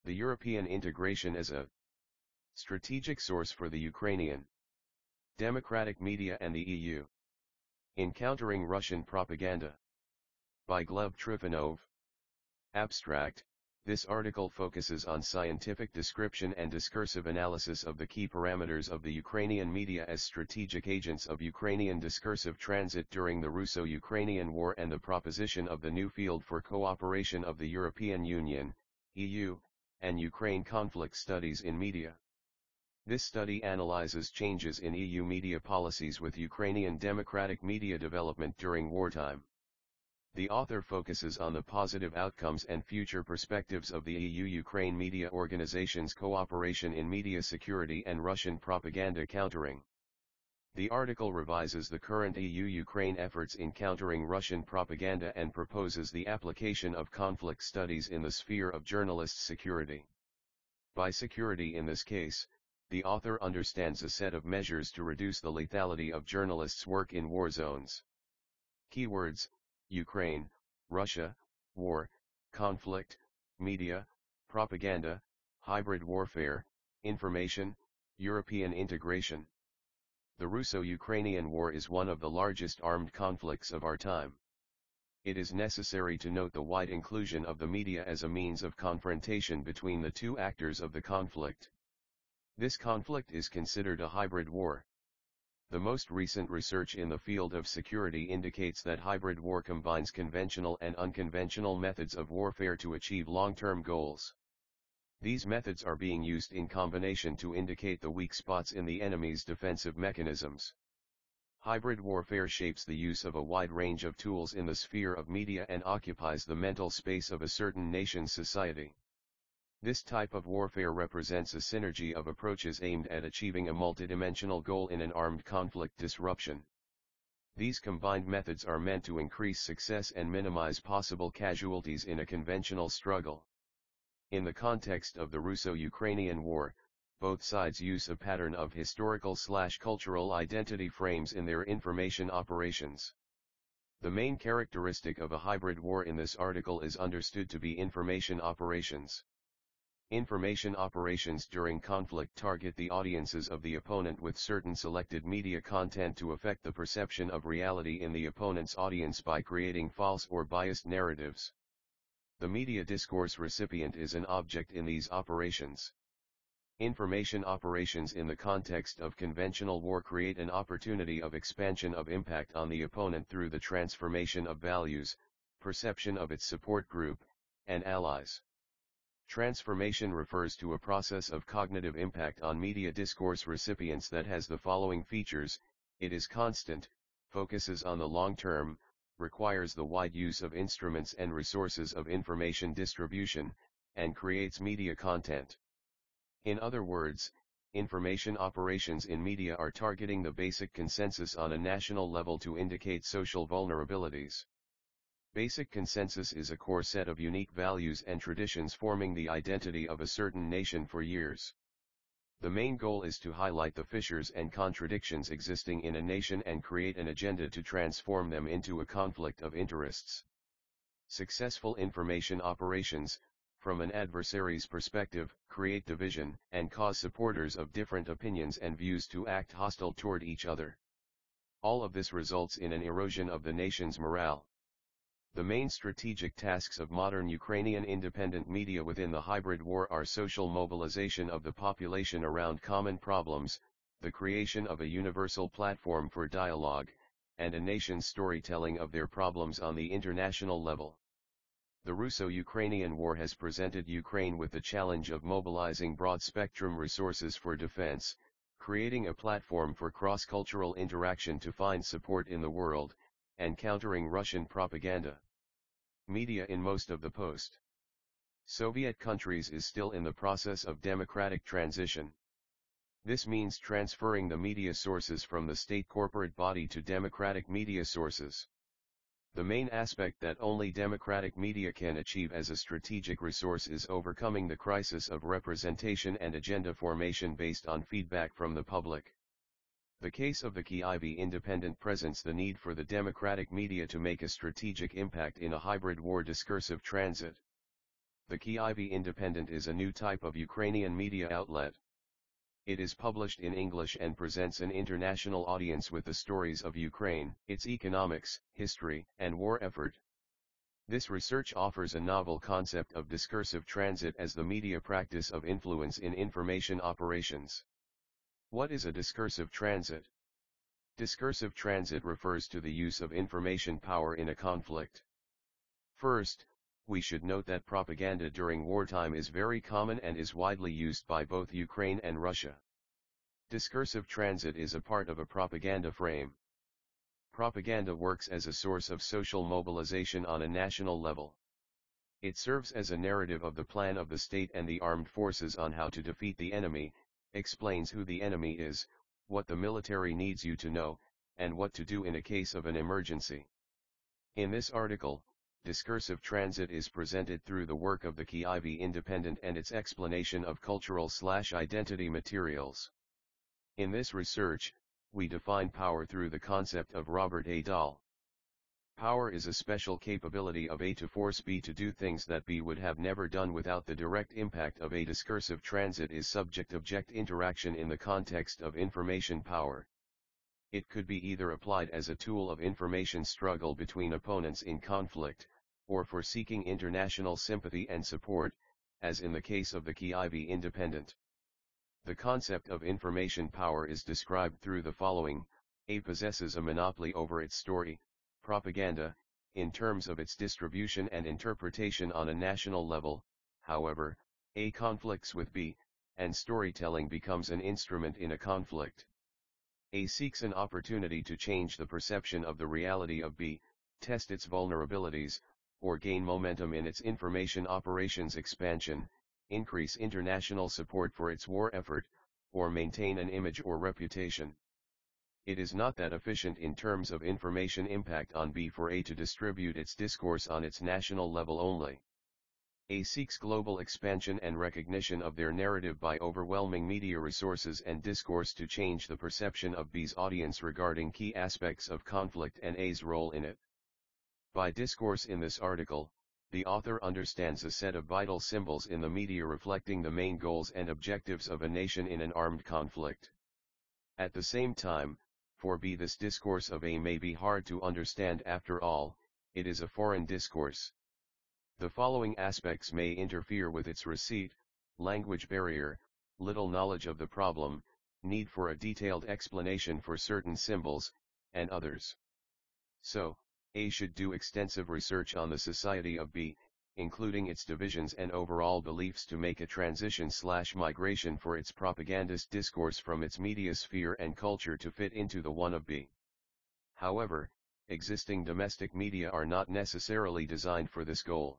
The European integration as a strategic source for the Ukrainian democratic media and the EU. In countering Russian propaganda. By Gleb Trifonov. Abstract. This article focuses on scientific description and discursive analysis of the key parameters of the Ukrainian media as strategic agents of Ukrainian discursive transit during the Russo-Ukrainian War and the proposition of the new field for cooperation of the European Union, EU, and Ukraine conflict studies in media. This study analyzes changes in EU media policies with Ukrainian democratic media development during wartime. The author focuses on the positive outcomes and future perspectives of the EU-Ukraine media organizations' cooperation in media security and Russian propaganda countering. The article revises the current EU-Ukraine efforts in countering Russian propaganda and proposes the application of conflict studies in the sphere of journalists' security. By security in this case, the author understands a set of measures to reduce the lethality of journalists' work in war zones. Keywords: Ukraine, Russia, war, conflict, media, propaganda, hybrid warfare, information, European integration. The Russo-Ukrainian War is one of the largest armed conflicts of our time. It is necessary to note the wide inclusion of the media as a means of confrontation between the two actors of the conflict. This conflict is considered a hybrid war. The most recent research in the field of security indicates that hybrid war combines conventional and unconventional methods of warfare to achieve long-term goals. These methods are being used in combination to indicate the weak spots in the enemy's defensive mechanisms. Hybrid warfare shapes the use of a wide range of tools in the sphere of media and occupies the mental space of a certain nation's society. This type of warfare represents a synergy of approaches aimed at achieving a multidimensional goal in an armed conflict disruption. These combined methods are meant to increase success and minimize possible casualties in a conventional struggle. In the context of the Russo-Ukrainian War, both sides use a pattern of historical/cultural identity frames in their information operations. The main characteristic of a hybrid war in this article is understood to be information operations. Information operations during conflict target the audiences of the opponent with certain selected media content to affect the perception of reality in the opponent's audience by creating false or biased narratives. The media discourse recipient is an object in these operations. Information operations in the context of conventional war create an opportunity of expansion of impact on the opponent through the transformation of values, perception of its support group, and allies. Transformation refers to a process of cognitive impact on media discourse recipients that has the following features: it is constant, focuses on the long term, requires the wide use of instruments and resources of information distribution, and creates media content. In other words, information operations in media are targeting the basic consensus on a national level to indicate social vulnerabilities. Basic consensus is a core set of unique values and traditions forming the identity of a certain nation for years. The main goal is to highlight the fissures and contradictions existing in a nation and create an agenda to transform them into a conflict of interests. Successful information operations, from an adversary's perspective, create division and cause supporters of different opinions and views to act hostile toward each other. All of this results in an erosion of the nation's morale. The main strategic tasks of modern Ukrainian independent media within the hybrid war are social mobilization of the population around common problems, the creation of a universal platform for dialogue, and a nation's storytelling of their problems on the international level. The Russo-Ukrainian War has presented Ukraine with the challenge of mobilizing broad-spectrum resources for defense, creating a platform for cross-cultural interaction to find support in the world, and countering Russian propaganda. Media in most of the post-Soviet countries is still in the process of democratic transition. This means transferring the media sources from the state corporate body to democratic media sources. The main aspect that only democratic media can achieve as a strategic resource is overcoming the crisis of representation and agenda formation based on feedback from the public. The case of the Kyiv Independent presents the need for the democratic media to make a strategic impact in a hybrid war discursive transit. The Kyiv Independent is a new type of Ukrainian media outlet. It is published in English and presents an international audience with the stories of Ukraine, its economics, history, and war effort. This research offers a novel concept of discursive transit as the media practice of influence in information operations. What is a discursive transit? Discursive transit refers to the use of information power in a conflict. First, we should note that propaganda during wartime is very common and is widely used by both Ukraine and Russia. Discursive transit is a part of a propaganda frame. Propaganda works as a source of social mobilization on a national level. It serves as a narrative of the plan of the state and the armed forces on how to defeat the enemy, explains who the enemy is, what the military needs you to know, and what to do in a case of an emergency. In this article, discursive transit is presented through the work of the Kyiv Independent and its explanation of cultural/identity materials. In this research, we define power through the concept of Robert A. Dahl. Power is a special capability of A to force B to do things that B would have never done without the direct impact of a discursive transit is subject-object interaction in the context of information power. It could be either applied as a tool of information struggle between opponents in conflict, or for seeking international sympathy and support, as in the case of the Kyiv Independent. The concept of information power is described through the following: A possesses a monopoly over its story, propaganda, in terms of its distribution and interpretation on a national level. However, A conflicts with B, and storytelling becomes an instrument in a conflict. A seeks an opportunity to change the perception of the reality of B, test its vulnerabilities, or gain momentum in its information operations expansion, increase international support for its war effort, or maintain an image or reputation. It is not that efficient in terms of information impact on B for A to distribute its discourse on its national level only. A seeks global expansion and recognition of their narrative by overwhelming media resources and discourse to change the perception of B's audience regarding key aspects of conflict and A's role in it. By discourse in this article, the author understands a set of vital symbols in the media reflecting the main goals and objectives of a nation in an armed conflict. At the same time, for B this discourse of A may be hard to understand. After all, it is a foreign discourse. The following aspects may interfere with its receipt: language barrier, little knowledge of the problem, need for a detailed explanation for certain symbols, and others. So, A should do extensive research on the society of B, including its divisions and overall beliefs, to make a transition/migration for its propagandist discourse from its media sphere and culture to fit into the one of B. However, existing domestic media are not necessarily designed for this goal.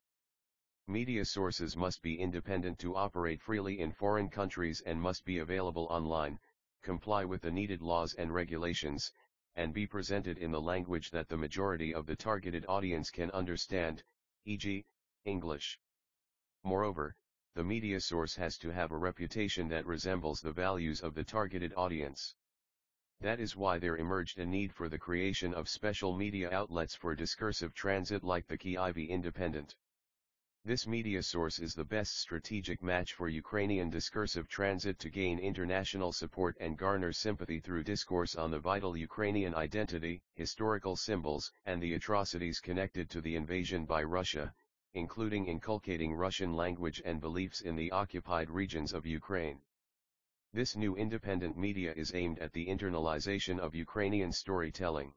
Media sources must be independent to operate freely in foreign countries and must be available online, comply with the needed laws and regulations, and be presented in the language that the majority of the targeted audience can understand, e.g., English. Moreover, the media source has to have a reputation that resembles the values of the targeted audience. That is why there emerged a need for the creation of special media outlets for discursive transit like the Kyiv Independent. This media source is the best strategic match for Ukrainian discursive transit to gain international support and garner sympathy through discourse on the vital Ukrainian identity, historical symbols, and the atrocities connected to the invasion by Russia, including inculcating Russian language and beliefs in the occupied regions of Ukraine. This new independent media is aimed at the internalization of Ukrainian storytelling.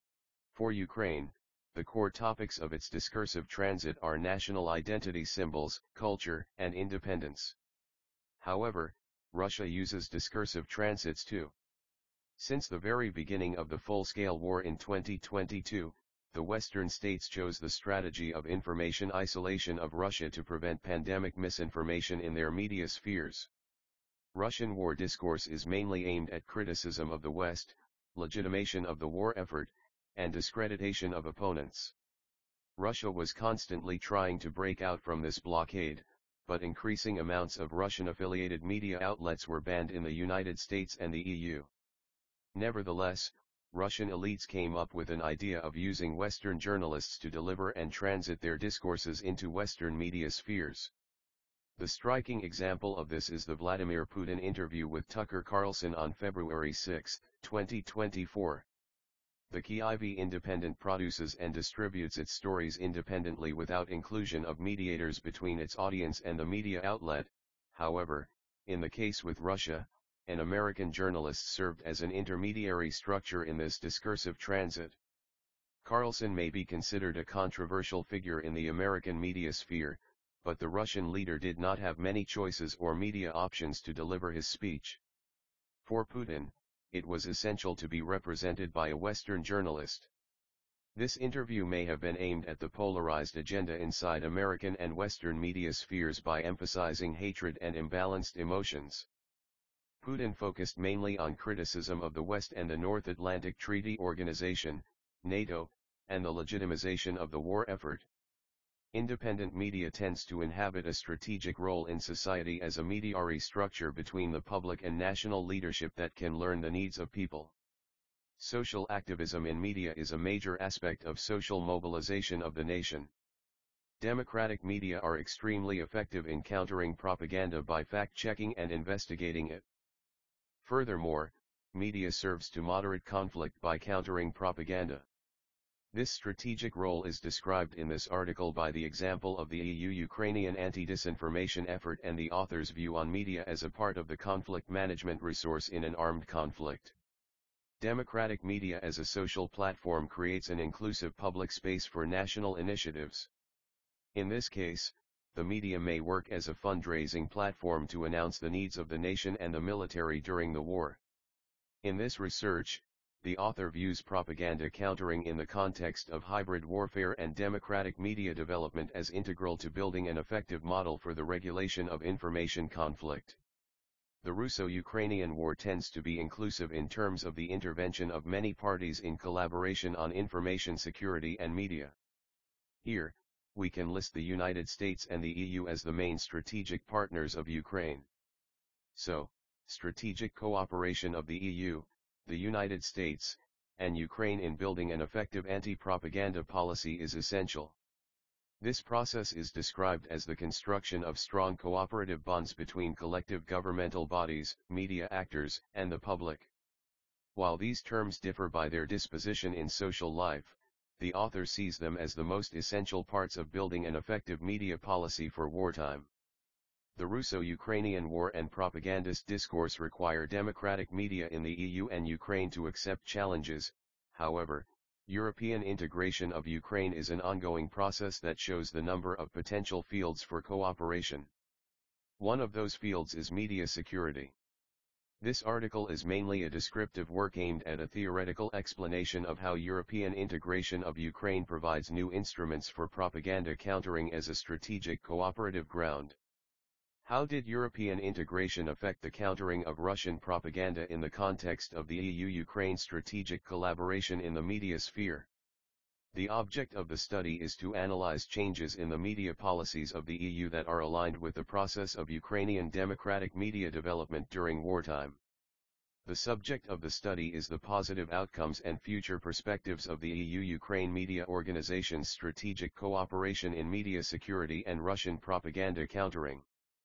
For Ukraine, the core topics of its discursive transit are national identity symbols, culture, and independence. However, Russia uses discursive transits too. Since the very beginning of the full-scale war in 2022, the Western states chose the strategy of information isolation of Russia to prevent pandemic misinformation in their media spheres. Russian war discourse is mainly aimed at criticism of the West, legitimation of the war effort, and discreditation of opponents. Russia was constantly trying to break out from this blockade, but increasing amounts of Russian-affiliated media outlets were banned in the United States and the EU. Nevertheless, Russian elites came up with an idea of using Western journalists to deliver and transit their discourses into Western media spheres. The striking example of this is the Vladimir Putin interview with Tucker Carlson on February 6, 2024. The Kyiv Independent produces and distributes its stories independently without inclusion of mediators between its audience and the media outlet. However, in the case with Russia, an American journalist served as an intermediary structure in this discursive transit. Carlson may be considered a controversial figure in the American media sphere, but the Russian leader did not have many choices or media options to deliver his speech. For Putin, it was essential to be represented by a Western journalist. This interview may have been aimed at the polarized agenda inside American and Western media spheres by emphasizing hatred and imbalanced emotions. Putin focused mainly on criticism of the West and the North Atlantic Treaty Organization, NATO, and the legitimization of the war effort. Independent media tends to inhabit a strategic role in society as a mediary structure between the public and national leadership that can learn the needs of people. Social activism in media is a major aspect of social mobilization of the nation. Democratic media are extremely effective in countering propaganda by fact-checking and investigating it. Furthermore, media serves to moderate conflict by countering propaganda. This strategic role is described in this article by the example of the EU-Ukrainian anti-disinformation effort and the author's view on media as a part of the conflict management resource in an armed conflict. Democratic media as a social platform creates an inclusive public space for national initiatives. In this case, the media may work as a fundraising platform to announce the needs of the nation and the military during the war. In this research, the author views propaganda countering in the context of hybrid warfare and democratic media development as integral to building an effective model for the regulation of information conflict. The Russo-Ukrainian War tends to be inclusive in terms of the intervention of many parties in collaboration on information security and media. Here, we can list the United States and the EU as the main strategic partners of Ukraine. So, strategic cooperation of the EU, the United States, and Ukraine in building an effective anti-propaganda policy is essential. This process is described as the construction of strong cooperative bonds between collective governmental bodies, media actors, and the public. While these terms differ by their disposition in social life, the author sees them as the most essential parts of building an effective media policy for wartime. The Russo-Ukrainian War and propagandist discourse require democratic media in the EU and Ukraine to accept challenges. However, European integration of Ukraine is an ongoing process that shows the number of potential fields for cooperation. One of those fields is media security. This article is mainly a descriptive work aimed at a theoretical explanation of how European integration of Ukraine provides new instruments for propaganda countering as a strategic cooperative ground. How did European integration affect the countering of Russian propaganda in the context of the EU-Ukraine strategic collaboration in the media sphere? The object of the study is to analyze changes in the media policies of the EU that are aligned with the process of Ukrainian democratic media development during wartime. The subject of the study is the positive outcomes and future perspectives of the EU-Ukraine media organization's strategic cooperation in media security and Russian propaganda countering.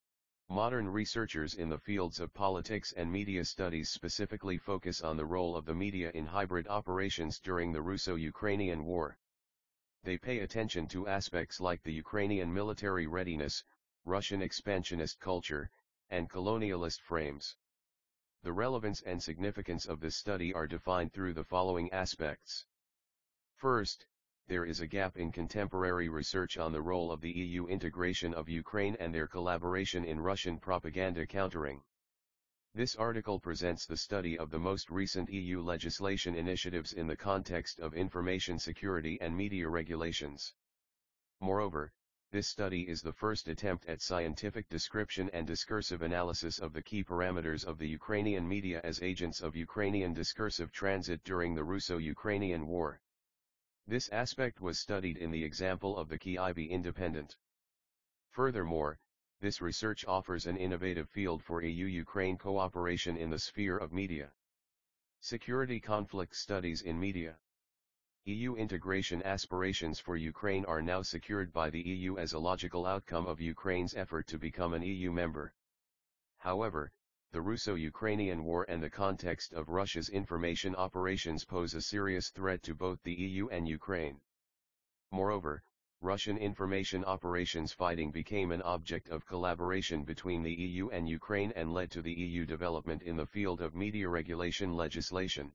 Modern researchers in the fields of politics and media studies specifically focus on the role of the media in hybrid operations during the Russo-Ukrainian War. They pay attention to aspects like the Ukrainian military readiness, Russian expansionist culture, and colonialist frames. The relevance and significance of this study are defined through the following aspects. First, there is a gap in contemporary research on the role of the EU integration of Ukraine and their collaboration in Russian propaganda countering. This article presents the study of the most recent EU legislation initiatives in the context of information security and media regulations. Moreover, this study is the first attempt at scientific description and discursive analysis of the key parameters of the Ukrainian media as agents of Ukrainian discursive transit during the Russo-Ukrainian War. This aspect was studied in the example of the Kyiv Independent. Furthermore, this research offers an innovative field for EU-Ukraine cooperation in the sphere of media. Security conflict studies in media. EU integration aspirations for Ukraine are now secured by the EU as a logical outcome of Ukraine's effort to become an EU member. However, the Russo-Ukrainian War and the context of Russia's information operations pose a serious threat to both the EU and Ukraine. Moreover, Russian information operations fighting became an object of collaboration between the EU and Ukraine and led to the EU development in the field of media regulation legislation.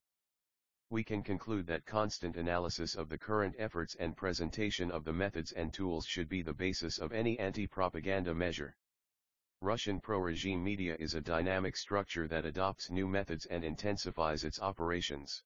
We can conclude that constant analysis of the current efforts and presentation of the methods and tools should be the basis of any anti-propaganda measure. Russian pro-regime media is a dynamic structure that adopts new methods and intensifies its operations.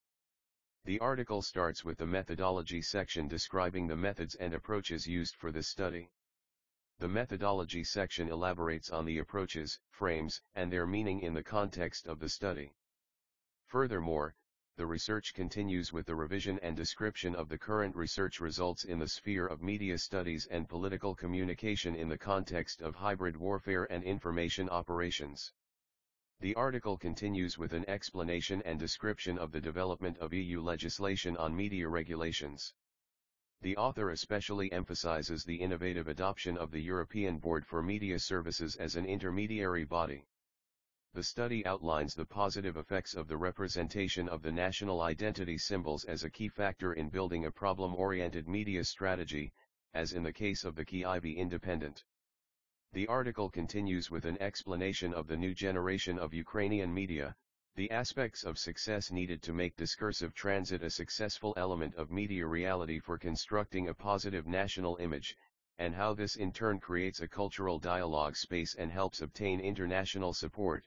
The article starts with the methodology section describing the methods and approaches used for this study. The methodology section elaborates on the approaches, frames, and their meaning in the context of the study. Furthermore, the research continues with the revision and description of the current research results in the sphere of media studies and political communication in the context of hybrid warfare and information operations. The article continues with an explanation and description of the development of EU legislation on media regulations. The author especially emphasizes the innovative adoption of the European Board for Media Services as an intermediary body. The study outlines the positive effects of the representation of the national identity symbols as a key factor in building a problem-oriented media strategy, as in the case of the KIB Independent. The article continues with an explanation of the new generation of Ukrainian media, the aspects of success needed to make discursive transit a successful element of media reality for constructing a positive national image, and how this in turn creates a cultural dialogue space and helps obtain international support.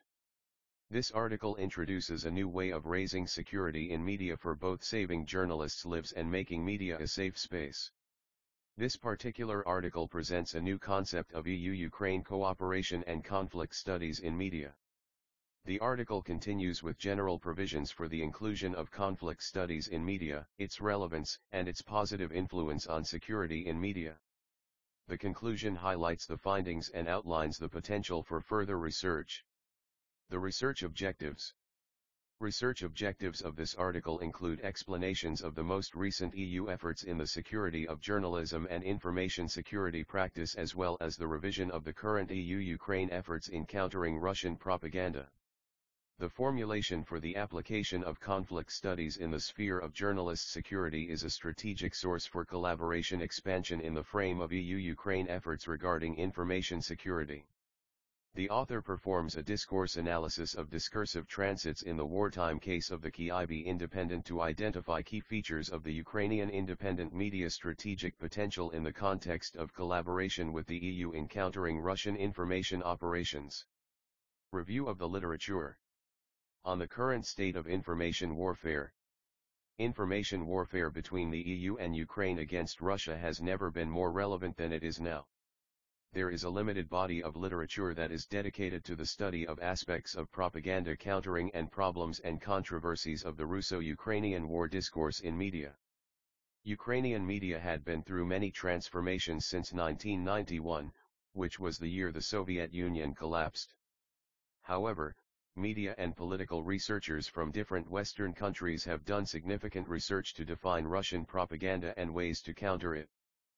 This article introduces a new way of raising security in media for both saving journalists' lives and making media a safe space. This particular article presents a new concept of EU-Ukraine cooperation and conflict studies in media. The article continues with general provisions for the inclusion of conflict studies in media, its relevance, and its positive influence on security in media. The conclusion highlights the findings and outlines the potential for further research. The research objectives. Research objectives of this article include explanations of the most recent EU efforts in the security of journalism and information security practice as well as the revision of the current EU-Ukraine efforts in countering Russian propaganda. The formulation for the application of conflict studies in the sphere of journalist security is a strategic source for collaboration expansion in the frame of EU-Ukraine efforts regarding information security. The author performs a discourse analysis of discursive transits in the wartime case of the KIB Independent to identify key features of the Ukrainian independent media strategic potential in the context of collaboration with the EU in countering Russian information operations. Review of the literature. On the current state of information warfare. Information warfare between the EU and Ukraine against Russia has never been more relevant than it is now. There is a limited body of literature that is dedicated to the study of aspects of propaganda countering and problems and controversies of the Russo-Ukrainian war discourse in media. Ukrainian media had been through many transformations since 1991, which was the year the Soviet Union collapsed. However, media and political researchers from different Western countries have done significant research to define Russian propaganda and ways to counter it.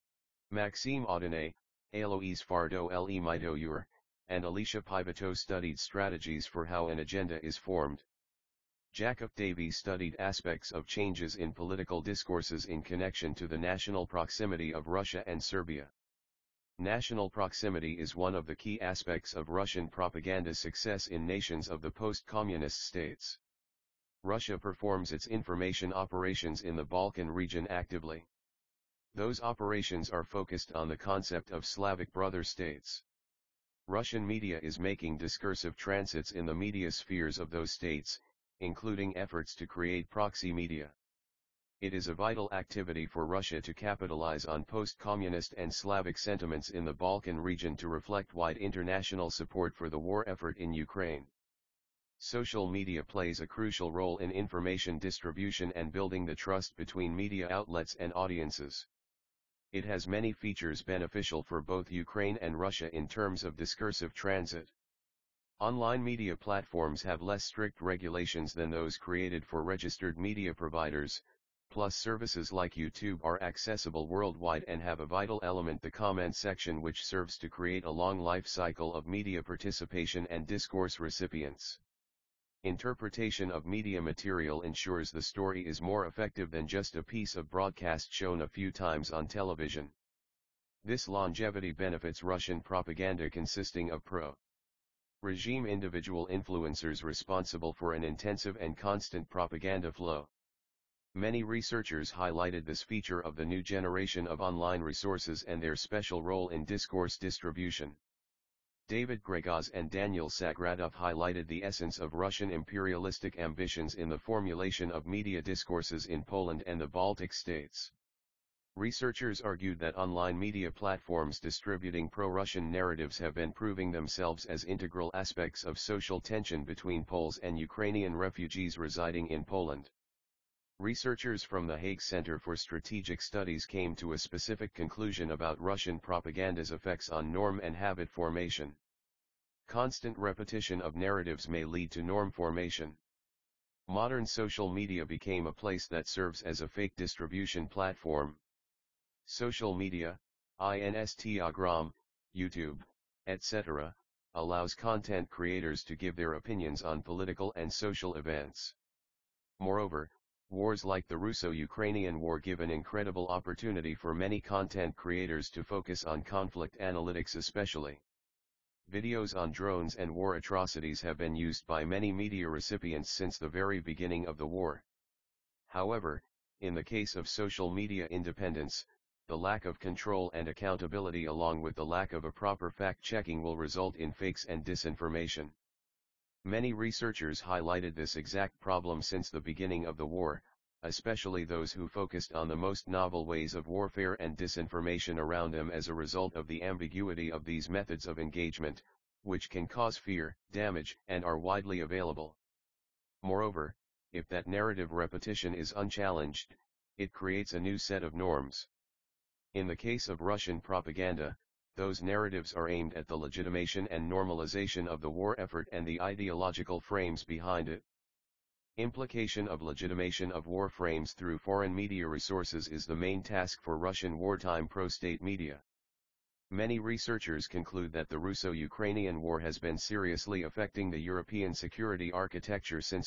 Maxime Audinet, Alois Fardo-Le and Alicia Pivotot studied strategies for how an agenda is formed. Jacob Davies studied aspects of changes in political discourses in connection to the national proximity of Russia and Serbia. National proximity is one of the key aspects of Russian propaganda success in nations of the post-communist states. Russia performs its information operations in the Balkan region actively. Those operations are focused on the concept of Slavic brother states. Russian media is making discursive transits in the media spheres of those states, including efforts to create proxy media. It is a vital activity for Russia to capitalize on post-communist and Slavic sentiments in the Balkan region to reflect wide international support for the war effort in Ukraine. Social media plays a crucial role in information distribution and building the trust between media outlets and audiences. It has many features beneficial for both Ukraine and Russia in terms of discursive transit. Online media platforms have less strict regulations than those created for registered media providers, Plus services like YouTube are accessible worldwide and have a vital element, the comment section, which serves to create a long life cycle of media participation and discourse recipients. Interpretation of media material ensures the story is more effective than just a piece of broadcast shown a few times on television. This longevity benefits Russian propaganda consisting of pro-regime individual influencers responsible for an intensive and constant propaganda flow. Many researchers highlighted this feature of the new generation of online resources and their special role in discourse distribution. David Gregos and Daniel Sagradov highlighted the essence of Russian imperialistic ambitions in the formulation of media discourses in Poland and the Baltic states. Researchers argued that online media platforms distributing pro-Russian narratives have been proving themselves as integral aspects of social tension between Poles and Ukrainian refugees residing in Poland. Researchers from the Hague Center for Strategic Studies came to a specific conclusion about Russian propaganda's effects on norm and habit formation. Constant repetition of narratives may lead to norm formation. Modern social media became a place that serves as a fake distribution platform. Social media, Instagram, YouTube, etc., allows content creators to give their opinions on political and social events. Moreover, wars like the Russo-Ukrainian War give an incredible opportunity for many content creators to focus on conflict analytics especially. Videos on drones and war atrocities have been used by many media recipients since the very beginning of the war. However, in the case of social media independence, the lack of control and accountability along with the lack of a proper fact-checking will result in fakes and disinformation. Many researchers highlighted this exact problem since the beginning of the war, especially those who focused on the most novel ways of warfare and disinformation around them as a result of the ambiguity of these methods of engagement, which can cause fear, damage, and are widely available. Moreover, if that narrative repetition is unchallenged, it creates a new set of norms. In the case of Russian propaganda, those narratives are aimed at the legitimation and normalization of the war effort and the ideological frames behind it. Implication of legitimation of war frames through foreign media resources is the main task for Russian wartime pro-state media. Many researchers conclude that the Russo-Ukrainian War has been seriously affecting the European security architecture since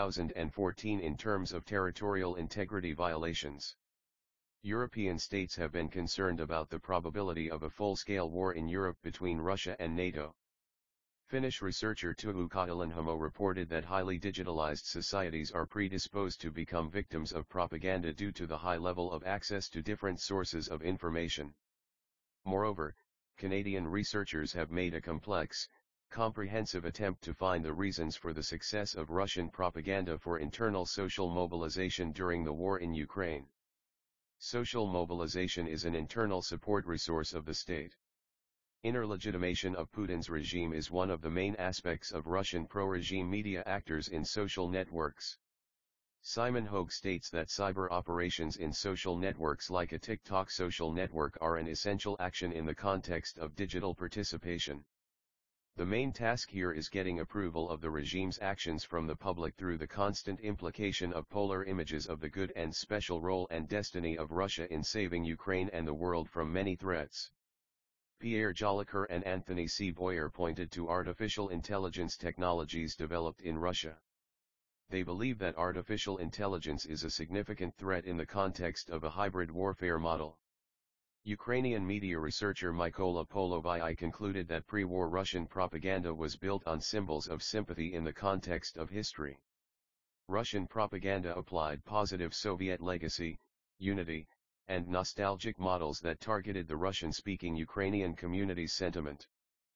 2014 in terms of territorial integrity violations. European states have been concerned about the probability of a full-scale war in Europe between Russia and NATO. Finnish researcher Tuomo Katalanhamo reported that highly digitalized societies are predisposed to become victims of propaganda due to the high level of access to different sources of information. Moreover, Canadian researchers have made a complex, comprehensive attempt to find the reasons for the success of Russian propaganda for internal social mobilization during the war in Ukraine. Social mobilization is an internal support resource of the state. Inner legitimation of Putin's regime is one of the main aspects of Russian pro-regime media actors in social networks. Simon Hogue states that cyber operations in social networks like a TikTok social network are an essential action in the context of digital participation. The main task here is getting approval of the regime's actions from the public through the constant implication of polar images of the good and special role and destiny of Russia in saving Ukraine and the world from many threats. Pierre Jolicoeur and Anthony C. Boyer pointed to artificial intelligence technologies developed in Russia. They believe that artificial intelligence is a significant threat in the context of a hybrid warfare model. Ukrainian media researcher Mykola Polovyi concluded that pre-war Russian propaganda was built on symbols of sympathy in the context of history. Russian propaganda applied positive Soviet legacy, unity, and nostalgic models that targeted the Russian-speaking Ukrainian community's sentiment.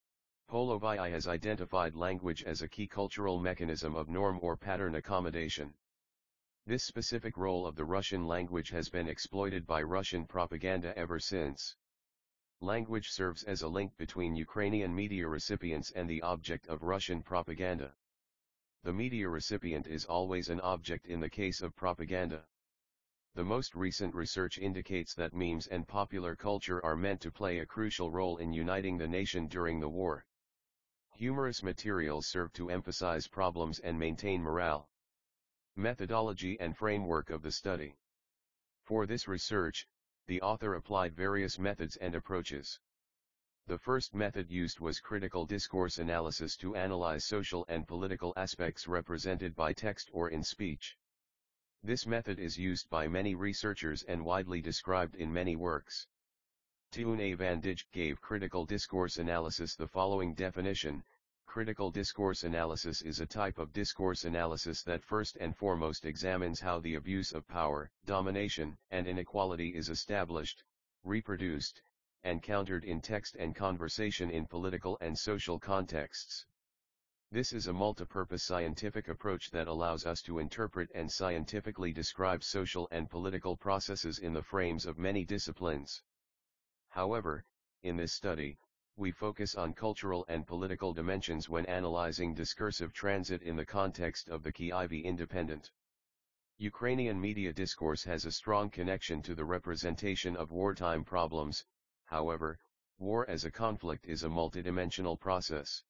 Polovyi has identified language as a key cultural mechanism of norm or pattern accommodation. This specific role of the Russian language has been exploited by Russian propaganda ever since. Language serves as a link between Ukrainian media recipients and the object of Russian propaganda. The media recipient is always an object in the case of propaganda. The most recent research indicates that memes and popular culture are meant to play a crucial role in uniting the nation during the war. Humorous materials serve to emphasize problems and maintain morale. Methodology and framework of the study. For this research, the author applied various methods and approaches. The first method used was critical discourse analysis to analyze social and political aspects represented by text or in speech. This method is used by many researchers and widely described in many works. Toon van Dijk gave critical discourse analysis the following definition: critical discourse analysis is a type of discourse analysis that first and foremost examines how the abuse of power, domination, and inequality is established, reproduced, and countered in text and conversation in political and social contexts. This is a multipurpose scientific approach that allows us to interpret and scientifically describe social and political processes in the frames of many disciplines. However, in this study, we focus on cultural and political dimensions when analyzing discursive transit in the context of the Kyiv Independent. Ukrainian media discourse has a strong connection to the representation of wartime problems. However, war as a conflict is a multidimensional process.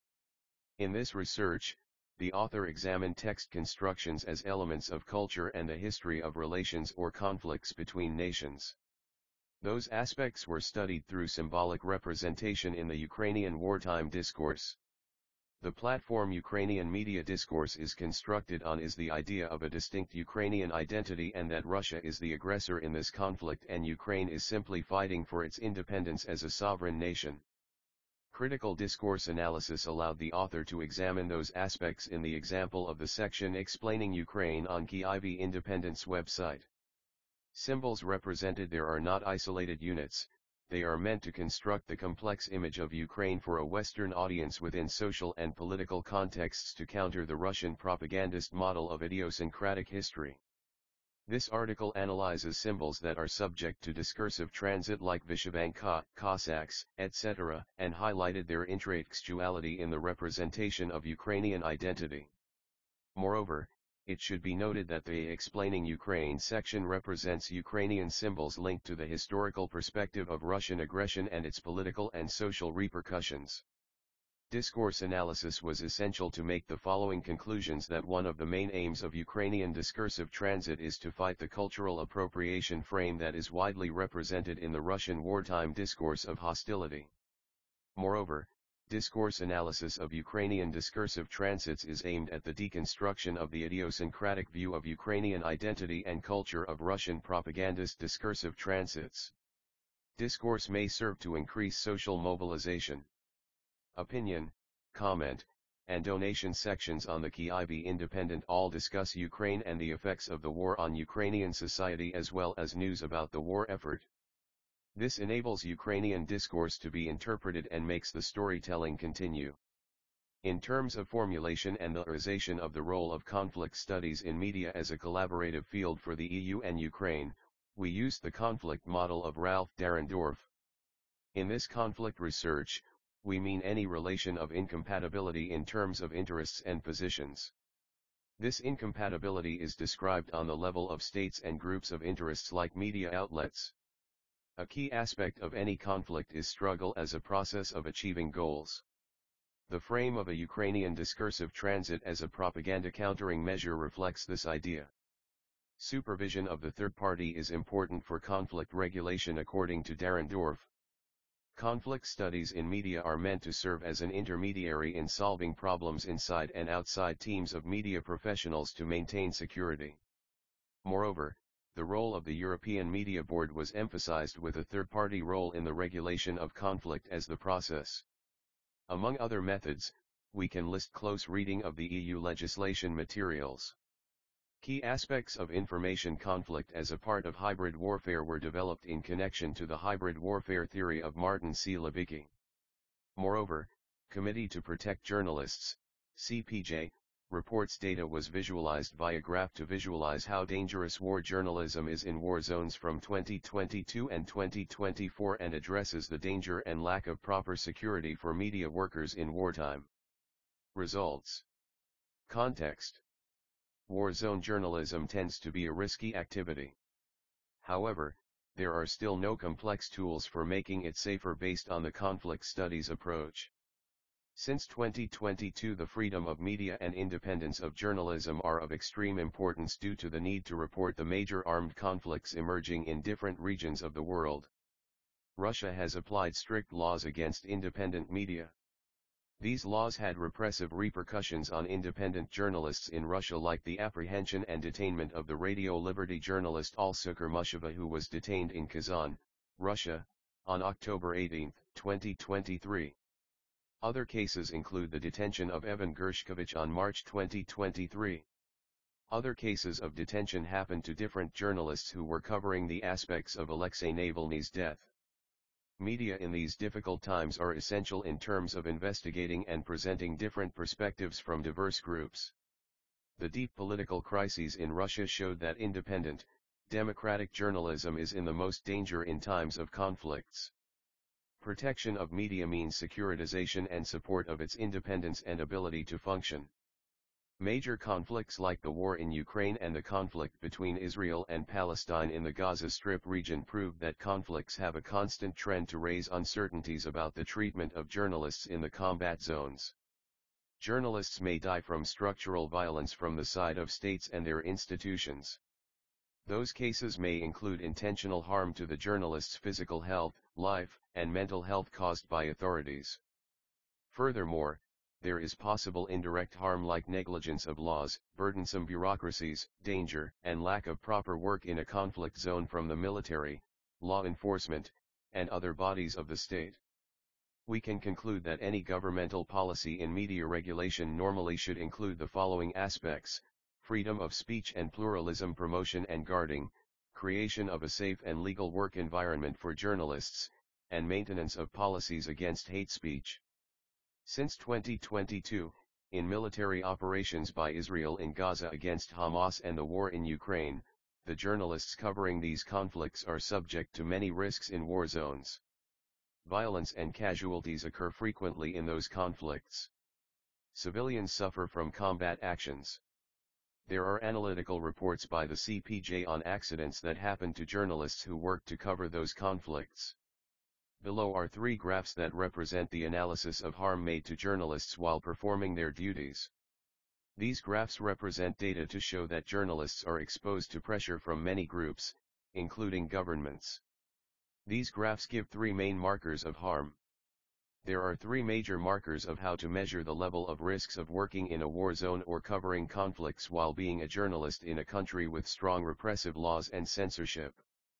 In this research, the author examined text constructions as elements of culture and the history of relations or conflicts between nations. Those aspects were studied through symbolic representation in the Ukrainian wartime discourse. The platform Ukrainian media discourse is constructed on is the idea of a distinct Ukrainian identity and that Russia is the aggressor in this conflict and Ukraine is simply fighting for its independence as a sovereign nation. Critical discourse analysis allowed the author to examine those aspects in the example of the section explaining Ukraine on Kyiv Independence website. Symbols represented there are not isolated units, they are meant to construct the complex image of Ukraine for a Western audience within social and political contexts to counter the Russian propagandist model of idiosyncratic history. This article analyzes symbols that are subject to discursive transit like Vyshyvanka, Cossacks, etc., and highlighted their intertextuality in the representation of Ukrainian identity. Moreover, it should be noted that the Explaining Ukraine section represents Ukrainian symbols linked to the historical perspective of Russian aggression and its political and social repercussions. Discourse analysis was essential to make the following conclusions: that one of the main aims of Ukrainian discursive transit is to fight the cultural appropriation frame that is widely represented in the Russian wartime discourse of hostility. Moreover, discourse analysis of Ukrainian discursive transits is aimed at the deconstruction of the idiosyncratic view of Ukrainian identity and culture of Russian propagandist discursive transits. Discourse may serve to increase social mobilization. Opinion, comment, and donation sections on the Kyiv Independent all discuss Ukraine and the effects of the war on Ukrainian society as well as news about the war effort. This enables Ukrainian discourse to be interpreted and makes the storytelling continue. In terms of formulation and the theorization of the role of conflict studies in media as a collaborative field for the EU and Ukraine, we used the conflict model of Ralph Dahrendorf. In this conflict research, we mean any relation of incompatibility in terms of interests and positions. This incompatibility is described on the level of states and groups of interests like media outlets. A key aspect of any conflict is struggle as a process of achieving goals. The frame of a Ukrainian discursive transit as a propaganda countering measure reflects this idea. Supervision of the third party is important for conflict regulation according to Dahrendorf. Conflict studies in media are meant to serve as an intermediary in solving problems inside and outside teams of media professionals to maintain security. Moreover, the role of the European Media Board was emphasized with a third-party role in the regulation of conflict as the process. Among other methods, we can list close reading of the EU legislation materials. Key aspects of information conflict as a part of hybrid warfare were developed in connection to the hybrid warfare theory of Martin C. Levicki. Moreover, Committee to Protect Journalists, CPJ, reports data was visualized via graph to visualize how dangerous war journalism is in war zones from 2022 and 2024 and addresses the danger and lack of proper security for media workers in wartime. Results. Context. War zone journalism tends to be a risky activity. However, there are still no complex tools for making it safer based on the conflict studies approach. Since 2022, the freedom of media and independence of journalism are of extreme importance due to the need to report the major armed conflicts emerging in different regions of the world. Russia has applied strict laws against independent media. These laws had repressive repercussions on independent journalists in Russia, like the apprehension and detainment of the Radio Liberty journalist Alsuker Musheva, who was detained in Kazan, Russia, on October 18, 2023. Other cases include the detention of Evan Gershkovich on March 2023. Other cases of detention happened to different journalists who were covering the aspects of Alexei Navalny's death. Media in these difficult times are essential in terms of investigating and presenting different perspectives from diverse groups. The deep political crises in Russia showed that independent, democratic journalism is in the most danger in times of conflicts. Protection of media means securitization and support of its independence and ability to function. Major conflicts like the war in Ukraine and the conflict between Israel and Palestine in the Gaza Strip region prove that conflicts have a constant trend to raise uncertainties about the treatment of journalists in the combat zones. Journalists may die from structural violence from the side of states and their institutions. Those cases may include intentional harm to the journalist's physical health, life, and mental health caused by authorities. Furthermore, there is possible indirect harm like negligence of laws, burdensome bureaucracies, danger, and lack of proper work in a conflict zone from the military, law enforcement, and other bodies of the state. We can conclude that any governmental policy in media regulation normally should include the following aspects: freedom of speech and pluralism, promotion and guarding, creation of a safe and legal work environment for journalists, and maintenance of policies against hate speech. Since 2022, in military operations by Israel in Gaza against Hamas and the war in Ukraine, the journalists covering these conflicts are subject to many risks in war zones. Violence and casualties occur frequently in those conflicts. Civilians suffer from combat actions. There are analytical reports by the CPJ on accidents that happen to journalists who work to cover those conflicts. Below are 3 graphs that represent the analysis of harm made to journalists while performing their duties. These graphs represent data to show that journalists are exposed to pressure from many groups, including governments. These graphs give 3 main markers of harm. There are 3 major markers of how to measure the level of risks of working in a war zone or covering conflicts while being a journalist in a country with strong repressive laws and censorship.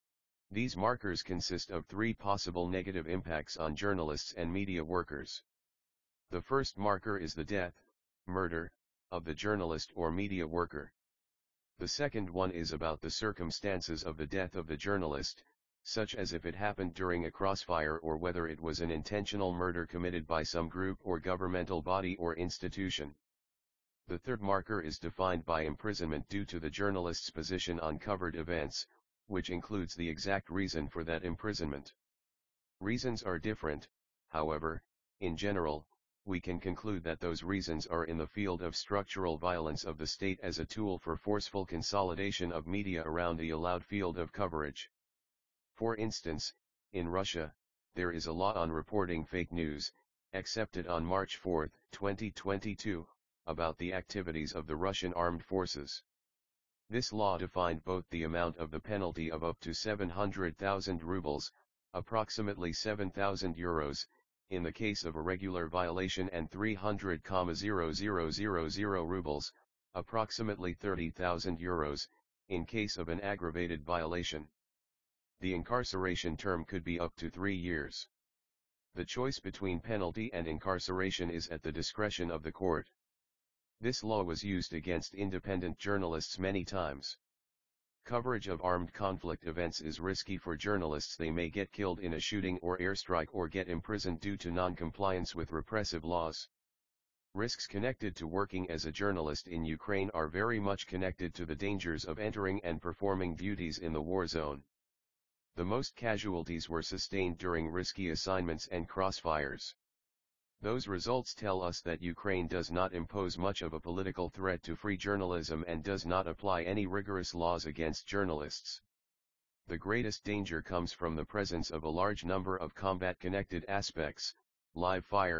These markers consist of 3 possible negative impacts on journalists and media workers. The first marker is the death, murder, of the journalist or media worker. The second one is about the circumstances of the death of the journalist, such as if it happened during a crossfire or whether it was an intentional murder committed by some group or governmental body or institution. The third marker is defined by imprisonment due to the journalist's position on covered events, which includes the exact reason for that imprisonment. Reasons are different, however. In general, we can conclude that those reasons are in the field of structural violence of the state as a tool for forceful consolidation of media around the allowed field of coverage. For instance, in Russia, there is a law on reporting fake news, accepted on March 4, 2022, about the activities of the Russian armed forces. This law defined both the amount of the penalty of up to 700,000 rubles, approximately 7,000 euros, in the case of a regular violation and 300,000 rubles, approximately 30,000 euros, in case of an aggravated violation. The incarceration term could be up to 3 years. The choice between penalty and incarceration is at the discretion of the court. This law was used against independent journalists many times. Coverage of armed conflict events is risky for journalists. They may get killed in a shooting or airstrike or get imprisoned due to non-compliance with repressive laws. Risks connected to working as a journalist in Ukraine are very much connected to the dangers of entering and performing duties in the war zone. The most casualties were sustained during risky assignments and crossfires. Those results tell us that Ukraine does not impose much of a political threat to free journalism and does not apply any rigorous laws against journalists. The greatest danger comes from the presence of a large number of combat-connected aspects, live fire,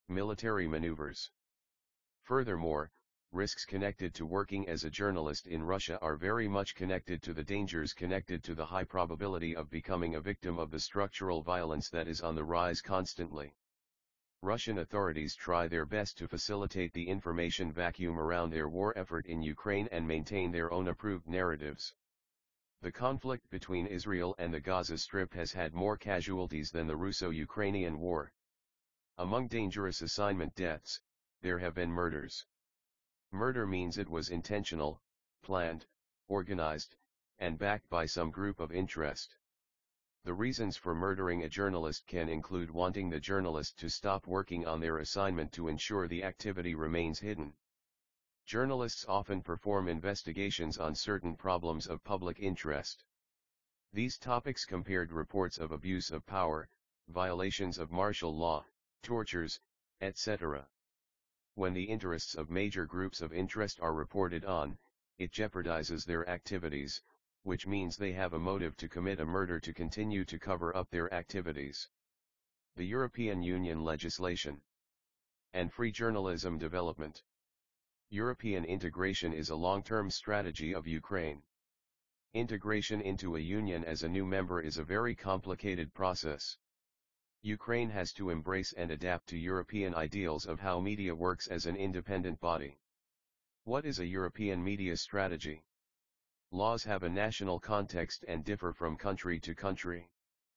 military maneuvers. Furthermore, risks connected to working as a journalist in Russia are very much connected to the dangers connected to the high probability of becoming a victim of the structural violence that is on the rise constantly. Russian authorities try their best to facilitate the information vacuum around their war effort in Ukraine and maintain their own approved narratives. The conflict between Israel and the Gaza Strip has had more casualties than the Russo-Ukrainian war. Among dangerous assignment deaths, there have been murders. Murder means it was intentional, planned, organized, and backed by some group of interest. The reasons for murdering a journalist can include wanting the journalist to stop working on their assignment to ensure the activity remains hidden. Journalists often perform investigations on certain problems of public interest. These topics compared reports of abuse of power, violations of martial law, tortures, etc. When the interests of major groups of interest are reported on, it jeopardizes their activities, which means they have a motive to commit a murder to continue to cover up their activities. The European Union legislation and free journalism development. European integration is a long-term strategy of Ukraine. Integration into a union as a new member is a very complicated process. Ukraine has to embrace and adapt to European ideals of how media works as an independent body. What is a European media strategy? Laws have a national context and differ from country to country.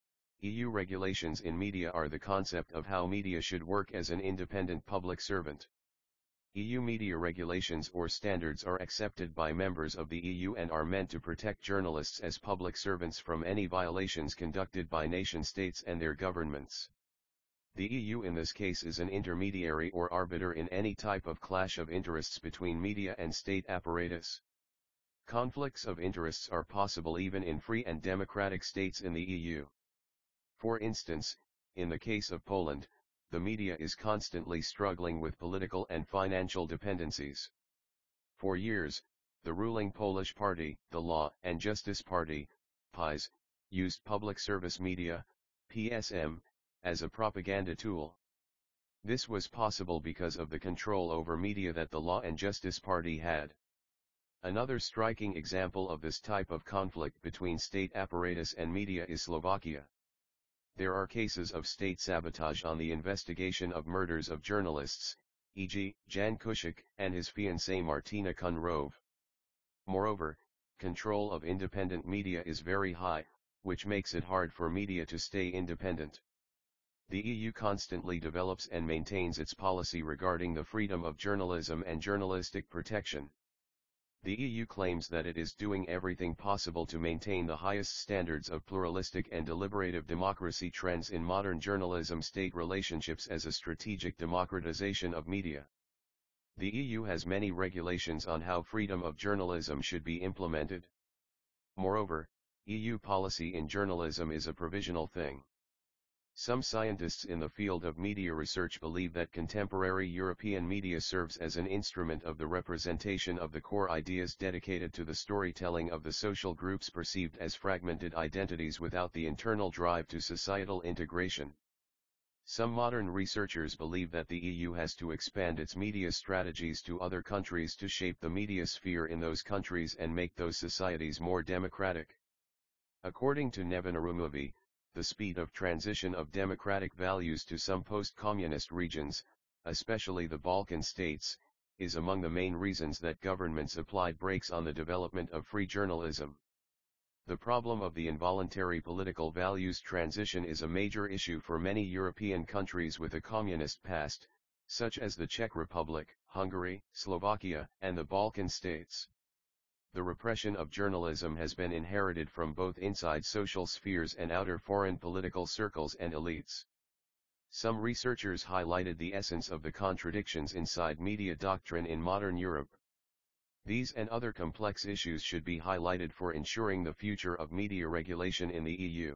EU regulations in media are the concept of how media should work as an independent public servant. EU media regulations or standards are accepted by members of the EU and are meant to protect journalists as public servants from any violations conducted by nation-states and their governments. The EU in this case is an intermediary or arbiter in any type of clash of interests between media and state apparatus. Conflicts of interests are possible even in free and democratic states in the EU. For instance, in the case of Poland, the media is constantly struggling with political and financial dependencies. For years, the ruling Polish party, the Law and Justice Party, PiS, used public service media, PSM, as a propaganda tool. This was possible because of the control over media that the Law and Justice Party had. Another striking example of this type of conflict between state apparatus and media is Slovakia. There are cases of state sabotage on the investigation of murders of journalists, e.g., Jan Kuciak and his fiancée Martina Kunrov. Moreover, control of independent media is very high, which makes it hard for media to stay independent. The EU constantly develops and maintains its policy regarding the freedom of journalism and journalistic protection. The EU claims that it is doing everything possible to maintain the highest standards of pluralistic and deliberative democracy trends in modern journalism-state relationships as a strategic democratization of media. The EU has many regulations on how freedom of journalism should be implemented. Moreover, EU policy in journalism is a provisional thing. Some scientists in the field of media research believe that contemporary European media serves as an instrument of the representation of the core ideas dedicated to the storytelling of the social groups perceived as fragmented identities without the internal drive to societal integration. Some modern researchers believe that the EU has to expand its media strategies to other countries to shape the media sphere in those countries and make those societies more democratic. According to Neven Arumovi, the speed of transition of democratic values to some post-communist regions, especially the Balkan states, is among the main reasons that governments applied brakes on the development of free journalism. The problem of the involuntary political values transition is a major issue for many European countries with a communist past, such as the Czech Republic, Hungary, Slovakia, and the Balkan states. The repression of journalism has been inherited from both inside social spheres and outer foreign political circles and elites. Some researchers highlighted the essence of the contradictions inside media doctrine in modern Europe. These and other complex issues should be highlighted for ensuring the future of media regulation in the EU.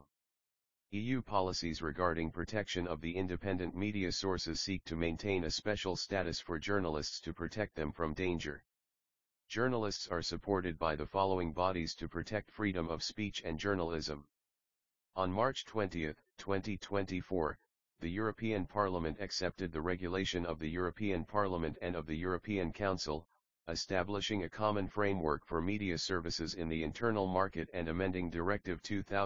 EU policies regarding protection of the independent media sources seek to maintain a special status for journalists to protect them from danger. Journalists are supported by the following bodies to protect freedom of speech and journalism. On March 20, 2024, the European Parliament accepted the regulation of the European Parliament and of the European Council, establishing a common framework for media services in the internal market and amending Directive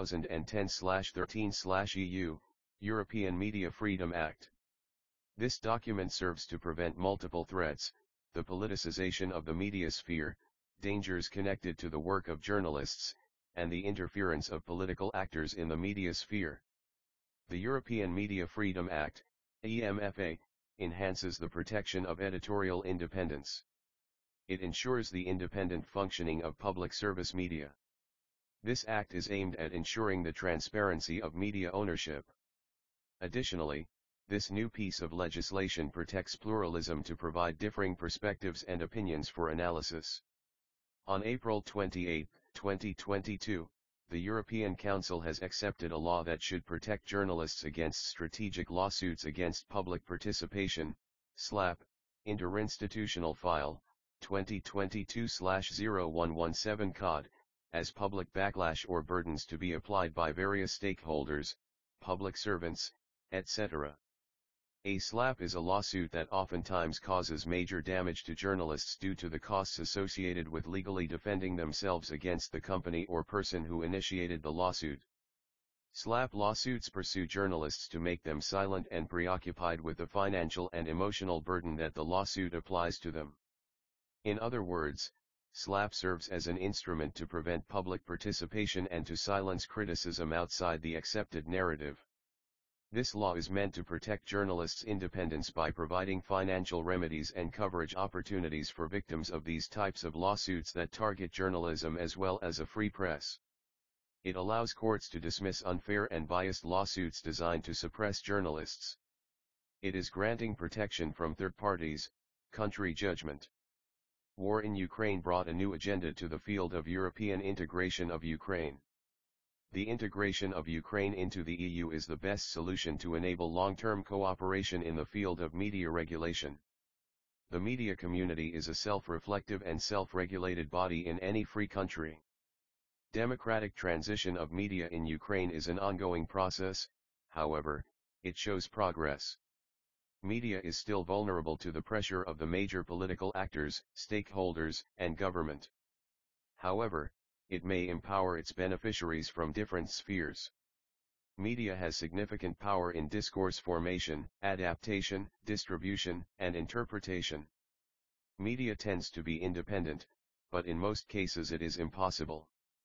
2010/13/EU, European Media Freedom Act. This document serves to prevent multiple threats, the politicization of the media sphere, dangers connected to the work of journalists, and the interference of political actors in the media sphere. The European Media Freedom Act, EMFA, enhances the protection of editorial independence. It ensures the independent functioning of public service media. This act is aimed at ensuring the transparency of media ownership. Additionally, this new piece of legislation protects pluralism to provide differing perspectives and opinions for analysis. On April 28, 2022, the European Council has accepted a law that should protect journalists against strategic lawsuits against public participation, SLAP, Interinstitutional File, 2022/0117 COD, as public backlash or burdens to be applied by various stakeholders, public servants, etc. A SLAP is a lawsuit that oftentimes causes major damage to journalists due to the costs associated with legally defending themselves against the company or person who initiated the lawsuit. SLAP lawsuits pursue journalists to make them silent and preoccupied with the financial and emotional burden that the lawsuit applies to them. In other words, SLAP serves as an instrument to prevent public participation and to silence criticism outside the accepted narrative. This law is meant to protect journalists' independence by providing financial remedies and coverage opportunities for victims of these types of lawsuits that target journalism as well as a free press. It allows courts to dismiss unfair and biased lawsuits designed to suppress journalists. It is granting protection from third parties, country judgment. War in Ukraine brought a new agenda to the field of European integration of Ukraine. The integration of Ukraine into the EU is the best solution to enable long-term cooperation in the field of media regulation. The media community is a self-reflective and self-regulated body in any free country. Democratic transition of media in Ukraine is an ongoing process, however, it shows progress. Media is still vulnerable to the pressure of the major political actors, stakeholders, and government. However, it may empower its beneficiaries from different spheres. Media has significant power in discourse formation, adaptation, distribution, and interpretation. Media tends to be independent, but in most cases it is impossible.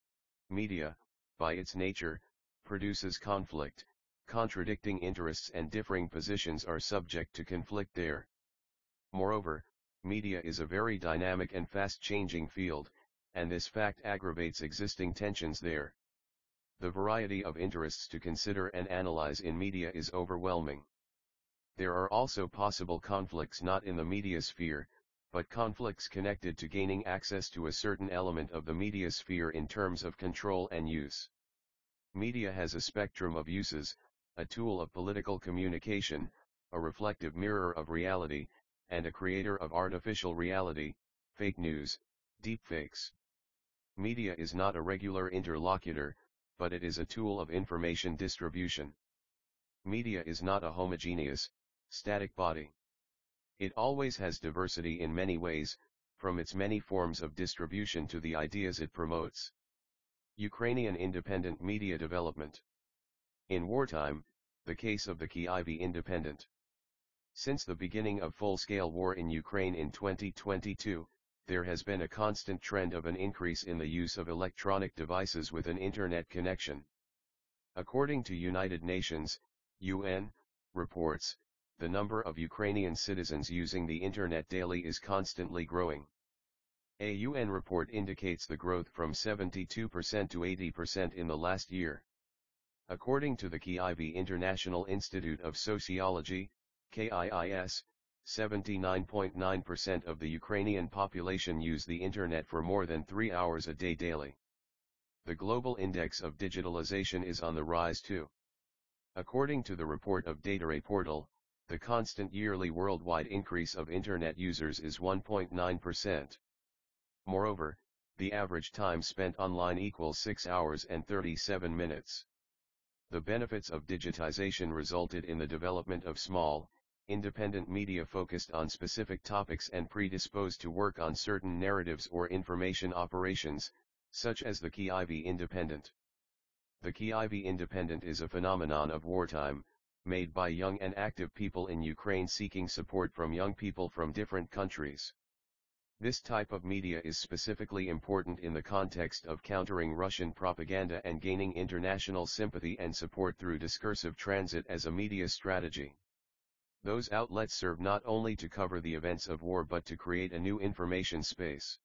Media, by its nature, produces conflict, contradicting interests and differing positions are subject to conflict there. Moreover, media is a very dynamic and fast-changing field, and this fact aggravates existing tensions there. The variety of interests to consider and analyze in media is overwhelming. There are also possible conflicts not in the media sphere, but conflicts connected to gaining access to a certain element of the media sphere in terms of control and use. Media has a spectrum of uses, a tool of political communication, a reflective mirror of reality, and a creator of artificial reality, fake news, deepfakes. Media is not a regular interlocutor, but it is a tool of information distribution. Media is not a homogeneous, static body. It always has diversity in many ways, from its many forms of distribution to the ideas it promotes. Ukrainian independent media development. In wartime, the case of the Kyiv Independent. Since the beginning of full-scale war in Ukraine in 2022, there has been a constant trend of an increase in the use of electronic devices with an internet connection. According to United Nations, UN, reports, the number of Ukrainian citizens using the internet daily is constantly growing. A UN report indicates the growth from 72% to 80% in the last year. According to the Kyiv International Institute of Sociology, KIIS, 79.9% of the Ukrainian population use the internet for more than 3 hours a day daily. The global index of digitalization is on the rise too. According to the report of Datare Portal, the constant yearly worldwide increase of internet users is 1.9%. Moreover, the average time spent online equals 6 hours and 37 minutes. The benefits of digitization resulted in the development of small, independent media focused on specific topics and predisposed to work on certain narratives or information operations, such as the Kyiv Independent. The Kyiv Independent is a phenomenon of wartime, made by young and active people in Ukraine seeking support from young people from different countries. This type of media is specifically important in the context of countering Russian propaganda and gaining international sympathy and support through discursive transit as a media strategy. Those outlets serve not only to cover the events of war but to create a new information space.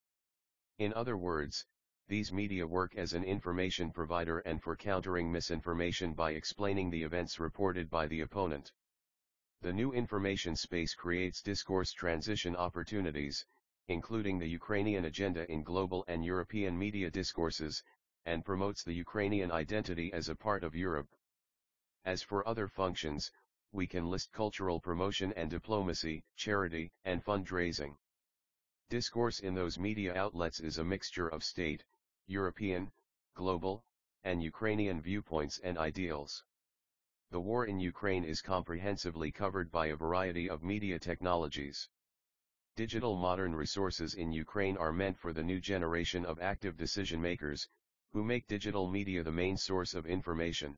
In other words, these media work as an information provider and for countering misinformation by explaining the events reported by the opponent. The new information space creates discourse transition opportunities, including the Ukrainian agenda in global and European media discourses, and promotes the Ukrainian identity as a part of Europe. As for other functions, we can list cultural promotion and diplomacy, charity, and fundraising. Discourse in those media outlets is a mixture of state, European, global, and Ukrainian viewpoints and ideals. The war in Ukraine is comprehensively covered by a variety of media technologies. Digital modern resources in Ukraine are meant for the new generation of active decision-makers, who make digital media the main source of information.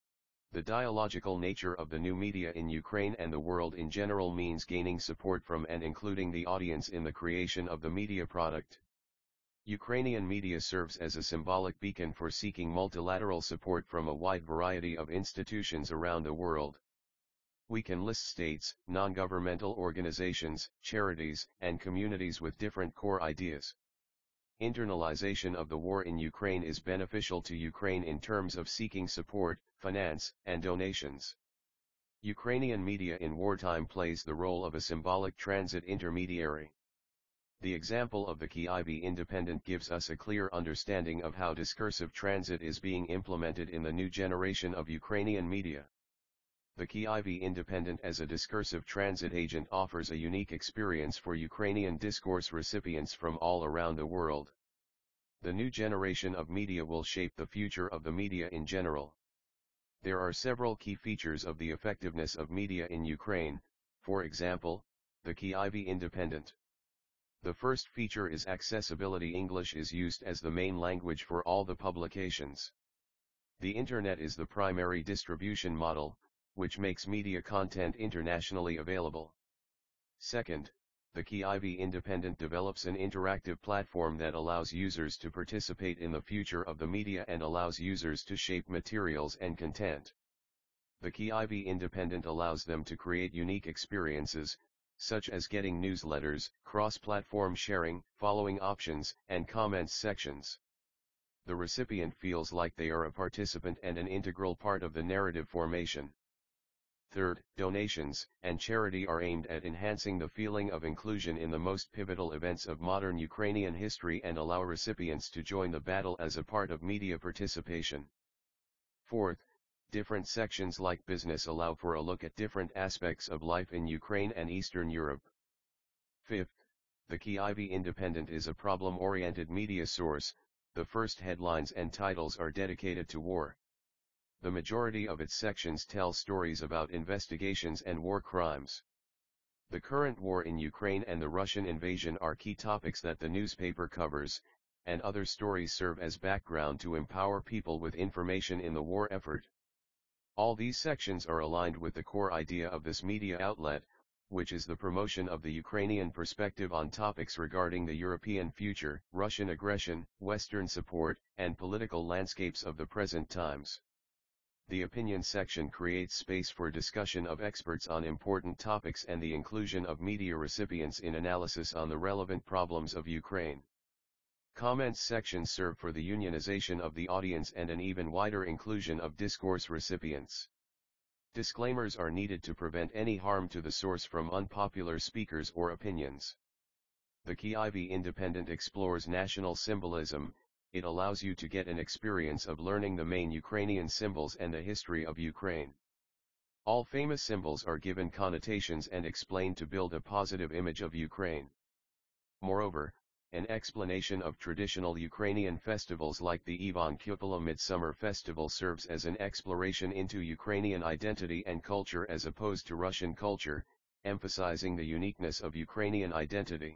The dialogical nature of the new media in Ukraine and the world in general means gaining support from and including the audience in the creation of the media product. Ukrainian media serves as a symbolic beacon for seeking multilateral support from a wide variety of institutions around the world. We can list states, non-governmental organizations, charities, and communities with different core ideas. Internalization of the war in Ukraine is beneficial to Ukraine in terms of seeking support, finance, and donations. Ukrainian media in wartime plays the role of a symbolic transit intermediary. The example of the Kyiv Independent gives us a clear understanding of how discursive transit is being implemented in the new generation of Ukrainian media. The Kyiv Independent as a discursive transit agent offers a unique experience for Ukrainian discourse recipients from all around the world. The new generation of media will shape the future of the media in general. There are several key features of the effectiveness of media in Ukraine, for example, the Kyiv Independent. The first feature is accessibility. English is used as the main language for all the publications. The Internet is the primary distribution model, which makes media content internationally available. Second, the Kyiv Independent develops an interactive platform that allows users to participate in the future of the media and allows users to shape materials and content. The Kyiv Independent allows them to create unique experiences, such as getting newsletters, cross-platform sharing, following options, and comments sections. The recipient feels like they are a participant and an integral part of the narrative formation. Third, donations and charity are aimed at enhancing the feeling of inclusion in the most pivotal events of modern Ukrainian history and allow recipients to join the battle as a part of media participation. Fourth, different sections like business allow for a look at different aspects of life in Ukraine and Eastern Europe. Fifth, the Kyiv Independent is a problem-oriented media source. The first headlines and titles are dedicated to war. The majority of its sections tell stories about investigations and war crimes. The current war in Ukraine and the Russian invasion are key topics that the newspaper covers, and other stories serve as background to empower people with information in the war effort. All these sections are aligned with the core idea of this media outlet, which is the promotion of the Ukrainian perspective on topics regarding the European future, Russian aggression, Western support, and political landscapes of the present times. The opinion section creates space for discussion of experts on important topics and the inclusion of media recipients in analysis on the relevant problems of Ukraine. Comments sections serve for the unionization of the audience and an even wider inclusion of discourse recipients. Disclaimers are needed to prevent any harm to the source from unpopular speakers or opinions. The Kyiv Independent explores national symbolism. It allows you to get an experience of learning the main Ukrainian symbols and the history of Ukraine. All famous symbols are given connotations and explained to build a positive image of Ukraine. Moreover, An explanation of traditional Ukrainian festivals like the Ivan Kupala Midsummer Festival serves as an exploration into Ukrainian identity and culture as opposed to Russian culture, emphasizing the uniqueness of Ukrainian identity.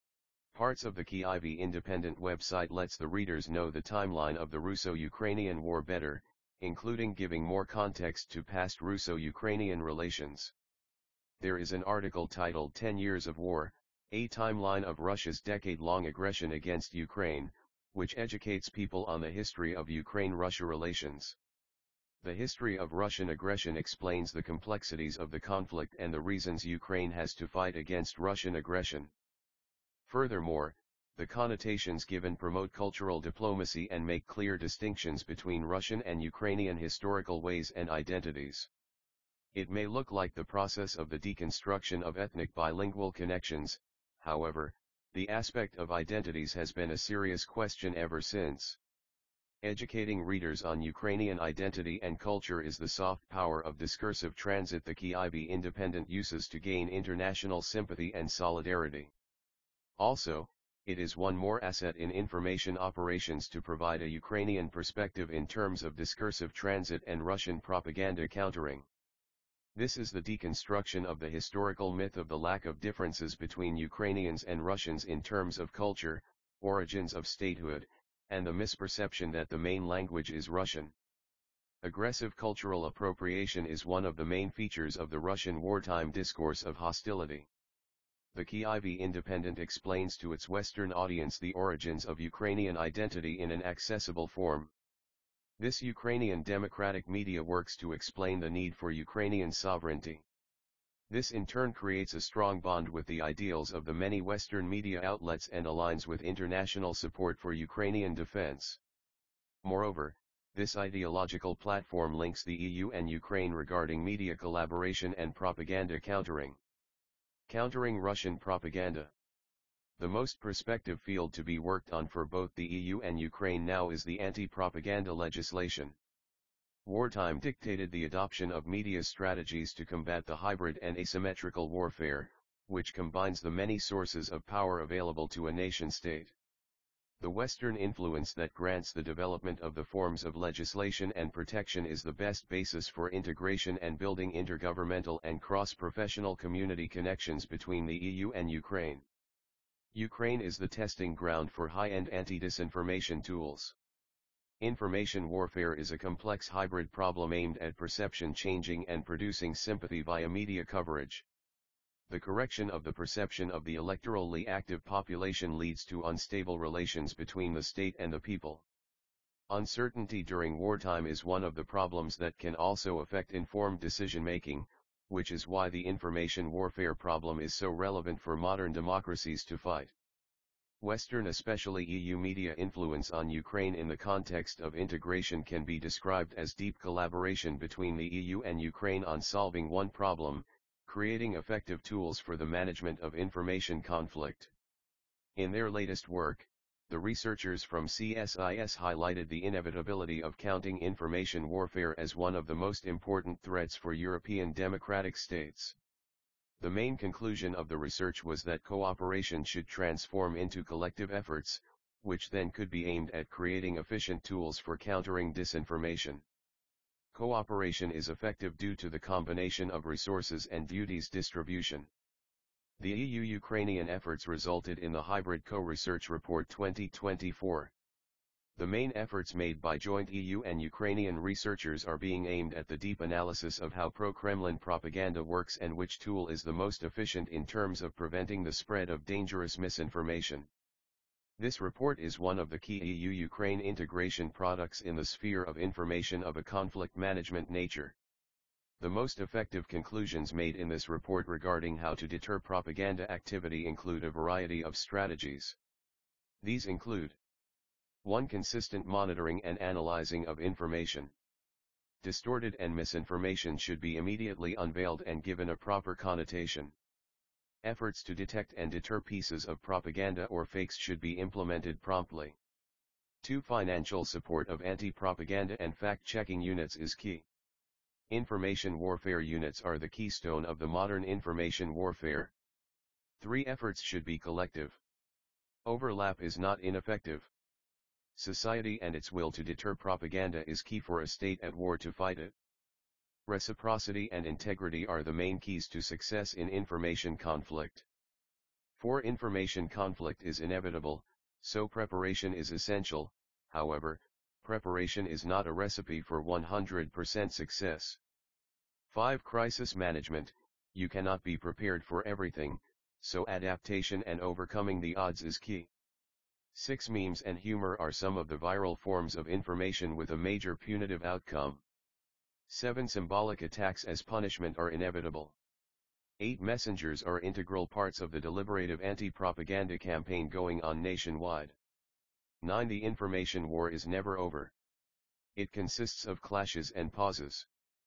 Parts of the Kyiv Independent website lets the readers know the timeline of the Russo-Ukrainian War better, including giving more context to past Russo-Ukrainian relations. There is an article titled 10 Years of War, a timeline of Russia's decade-long aggression against Ukraine, which educates people on the history of Ukraine-Russia relations. The history of Russian aggression explains the complexities of the conflict and the reasons Ukraine has to fight against Russian aggression. Furthermore, the connotations given promote cultural diplomacy and make clear distinctions between Russian and Ukrainian historical ways and identities. It may look like the process of the deconstruction of ethnic bilingual connections, however, the aspect of identities has been a serious question ever since. Educating readers on Ukrainian identity and culture is the soft power of discursive transit the Kyiv Independent uses to gain international sympathy and solidarity. Also, it is one more asset in information operations to provide a Ukrainian perspective in terms of discursive transit and Russian propaganda countering. This is the deconstruction of the historical myth of the lack of differences between Ukrainians and Russians in terms of culture, origins of statehood, and the misperception that the main language is Russian. Aggressive cultural appropriation is one of the main features of the Russian wartime discourse of hostility. The Kyiv Independent explains to its Western audience the origins of Ukrainian identity in an accessible form. This Ukrainian democratic media works to explain the need for Ukrainian sovereignty. This in turn creates a strong bond with the ideals of the many Western media outlets and aligns with international support for Ukrainian defense. Moreover, this ideological platform links the EU and Ukraine regarding media collaboration and propaganda countering. Countering Russian propaganda. The most prospective field to be worked on for both the EU and Ukraine now is the anti-propaganda legislation. Wartime dictated the adoption of media strategies to combat the hybrid and asymmetrical warfare, which combines the many sources of power available to a nation-state. The Western influence that grants the development of the forms of legislation and protection is the best basis for integration and building intergovernmental and cross-professional community connections between the EU and Ukraine. Ukraine is the testing ground for high-end anti-disinformation tools. Information warfare is a complex hybrid problem aimed at perception changing and producing sympathy via media coverage. The correction of the perception of the electorally active population leads to unstable relations between the state and the people. Uncertainty during wartime is one of the problems that can also affect informed decision-making, which is why the information warfare problem is so relevant for modern democracies to fight. Western, especially EU media influence on Ukraine in the context of integration can be described as deep collaboration between the EU and Ukraine on solving one problem, creating effective tools for the management of information conflict. In their latest work, the researchers from CSIS highlighted the inevitability of counting information warfare as one of the most important threats for European democratic states. The main conclusion of the research was that cooperation should transform into collective efforts, which then could be aimed at creating efficient tools for countering disinformation. Cooperation is effective due to the combination of resources and duties distribution. The EU-Ukrainian efforts resulted in the Hybrid Co-Research Report 2024. The main efforts made by joint EU and Ukrainian researchers are being aimed at the deep analysis of how pro-Kremlin propaganda works and which tool is the most efficient in terms of preventing the spread of dangerous misinformation. This report is one of the key EU-Ukraine integration products in the sphere of information of a conflict management nature. The most effective conclusions made in this report regarding how to deter propaganda activity include a variety of strategies. These include 1. Consistent monitoring and analyzing of information. Distorted and misinformation should be immediately unveiled and given a proper connotation. Efforts to detect and deter pieces of propaganda or fakes should be implemented promptly. 2. Financial support of anti-propaganda and fact-checking units is key. Information warfare units are the keystone of the modern information warfare. 3. Efforts should be collective. Overlap is not ineffective. Society and its will to deter propaganda is key for a state at war to fight it. Reciprocity and integrity are the main keys to success in information conflict. For information conflict is inevitable, so preparation is essential. However, preparation is not a recipe for 100% success. 5. Crisis management. You cannot be prepared for everything, so adaptation and overcoming the odds is key. 6. Memes and humor are some of the viral forms of information with a major punitive outcome. 7. Symbolic attacks as punishment are inevitable. 8. Messengers are integral parts of the deliberative anti-propaganda campaign going on nationwide. 9. The information war is never over. It consists of clashes and pauses.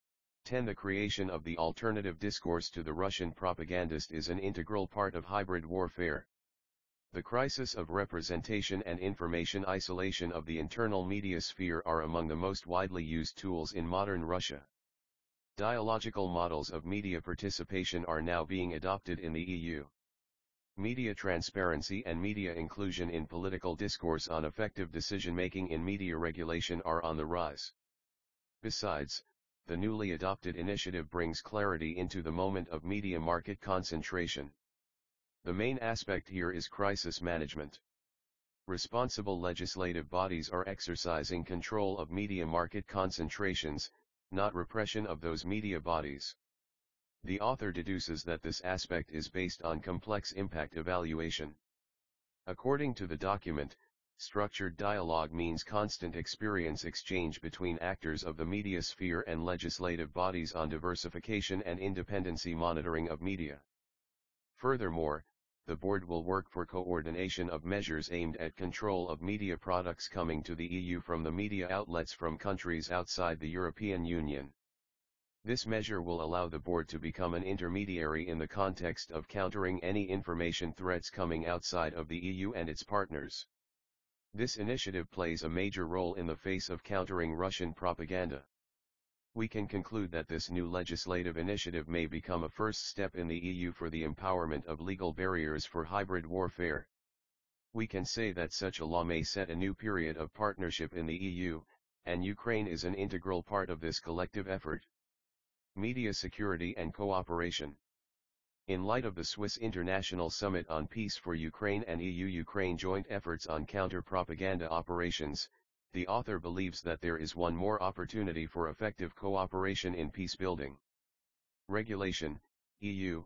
10. The creation of the alternative discourse to the Russian propagandist is an integral part of hybrid warfare. The crisis of representation and information isolation of the internal media sphere are among the most widely used tools in modern Russia. Dialogical models of media participation are now being adopted in the EU. Media transparency and media inclusion in political discourse on effective decision-making in media regulation are on the rise. Besides, the newly adopted initiative brings clarity into the moment of media market concentration. The main aspect here is crisis management. Responsible legislative bodies are exercising control of media market concentrations, not repression of those media bodies. The author deduces that this aspect is based on complex impact evaluation. According to the document, structured dialogue means constant experience exchange between actors of the media sphere and legislative bodies on diversification and independency monitoring of media. Furthermore, the board will work for coordination of measures aimed at control of media products coming to the EU from the media outlets from countries outside the European Union. This measure will allow the board to become an intermediary in the context of countering any information threats coming outside of the EU and its partners. This initiative plays a major role in the face of countering Russian propaganda. We can conclude that this new legislative initiative may become a first step in the EU for the empowerment of legal barriers for hybrid warfare. We can say that such a law may set a new period of partnership in the EU, and Ukraine is an integral part of this collective effort. Media security and cooperation. In light of the Swiss International Summit on Peace for Ukraine and EU-Ukraine joint efforts on counter-propaganda operations, the author believes that there is one more opportunity for effective cooperation in peacebuilding. Regulation, EU,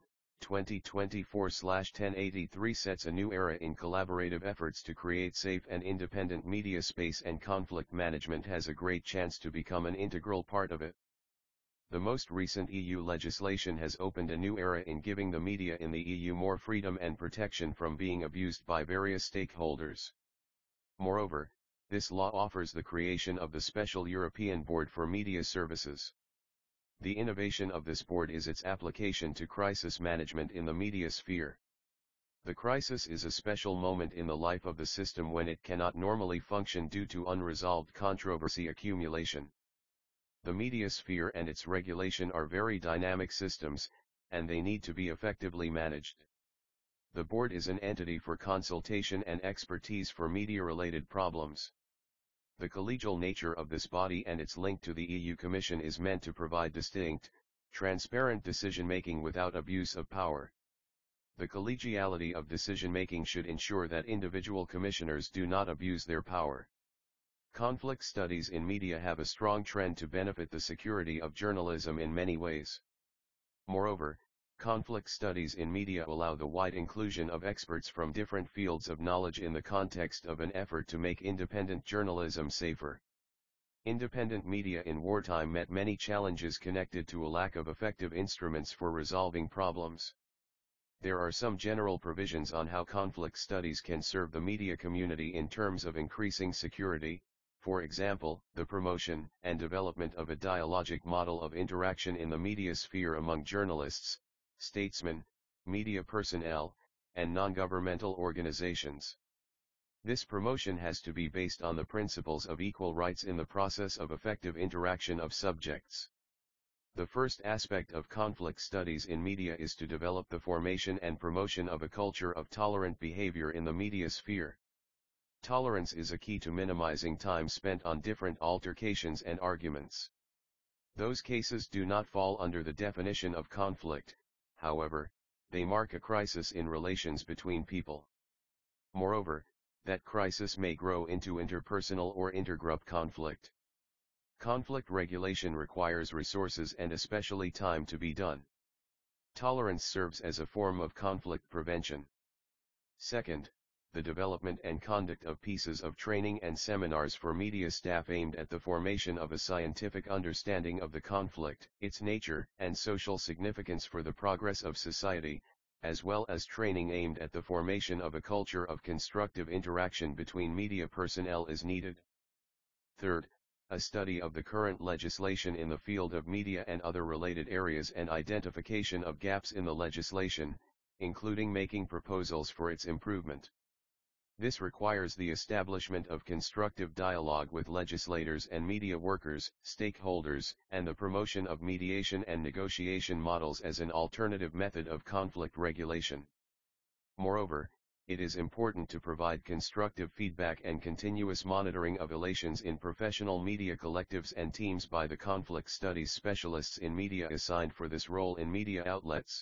2024/1083 sets a new era in collaborative efforts to create safe and independent media space, and conflict management has a great chance to become an integral part of it. The most recent EU legislation has opened a new era in giving the media in the EU more freedom and protection from being abused by various stakeholders. Moreover, this law offers the creation of the Special European Board for Media Services. The innovation of this board is its application to crisis management in the media sphere. The crisis is a special moment in the life of the system when it cannot normally function due to unresolved controversy accumulation. The media sphere and its regulation are very dynamic systems, and they need to be effectively managed. The board is an entity for consultation and expertise for media-related problems. The collegial nature of this body and its link to the EU Commission is meant to provide distinct, transparent decision-making without abuse of power. The collegiality of decision-making should ensure that individual commissioners do not abuse their power. Conflict studies in media have a strong trend to benefit the security of journalism in many ways. Moreover, conflict studies in media allow the wide inclusion of experts from different fields of knowledge in the context of an effort to make independent journalism safer. Independent media in wartime met many challenges connected to a lack of effective instruments for resolving problems. There are some general provisions on how conflict studies can serve the media community in terms of increasing security, for example, the promotion and development of a dialogic model of interaction in the media sphere among journalists, statesmen, media personnel, and non-governmental organizations. This promotion has to be based on the principles of equal rights in the process of effective interaction of subjects. The first aspect of conflict studies in media is to develop the formation and promotion of a culture of tolerant behavior in the media sphere. Tolerance is a key to minimizing time spent on different altercations and arguments. Those cases do not fall under the definition of conflict, however, they mark a crisis in relations between people. Moreover, that crisis may grow into interpersonal or intergroup conflict. Conflict regulation requires resources and especially time to be done. Tolerance serves as a form of conflict prevention. Second, the development and conduct of pieces of training and seminars for media staff aimed at the formation of a scientific understanding of the conflict, its nature and social significance for the progress of society, as well as training aimed at the formation of a culture of constructive interaction between media personnel is needed. Third, a study of the current legislation in the field of media and other related areas and identification of gaps in the legislation, including making proposals for its improvement. This requires the establishment of constructive dialogue with legislators and media workers, stakeholders, and the promotion of mediation and negotiation models as an alternative method of conflict regulation. Moreover, it is important to provide constructive feedback and continuous monitoring of relations in professional media collectives and teams by the conflict studies specialists in media assigned for this role in media outlets.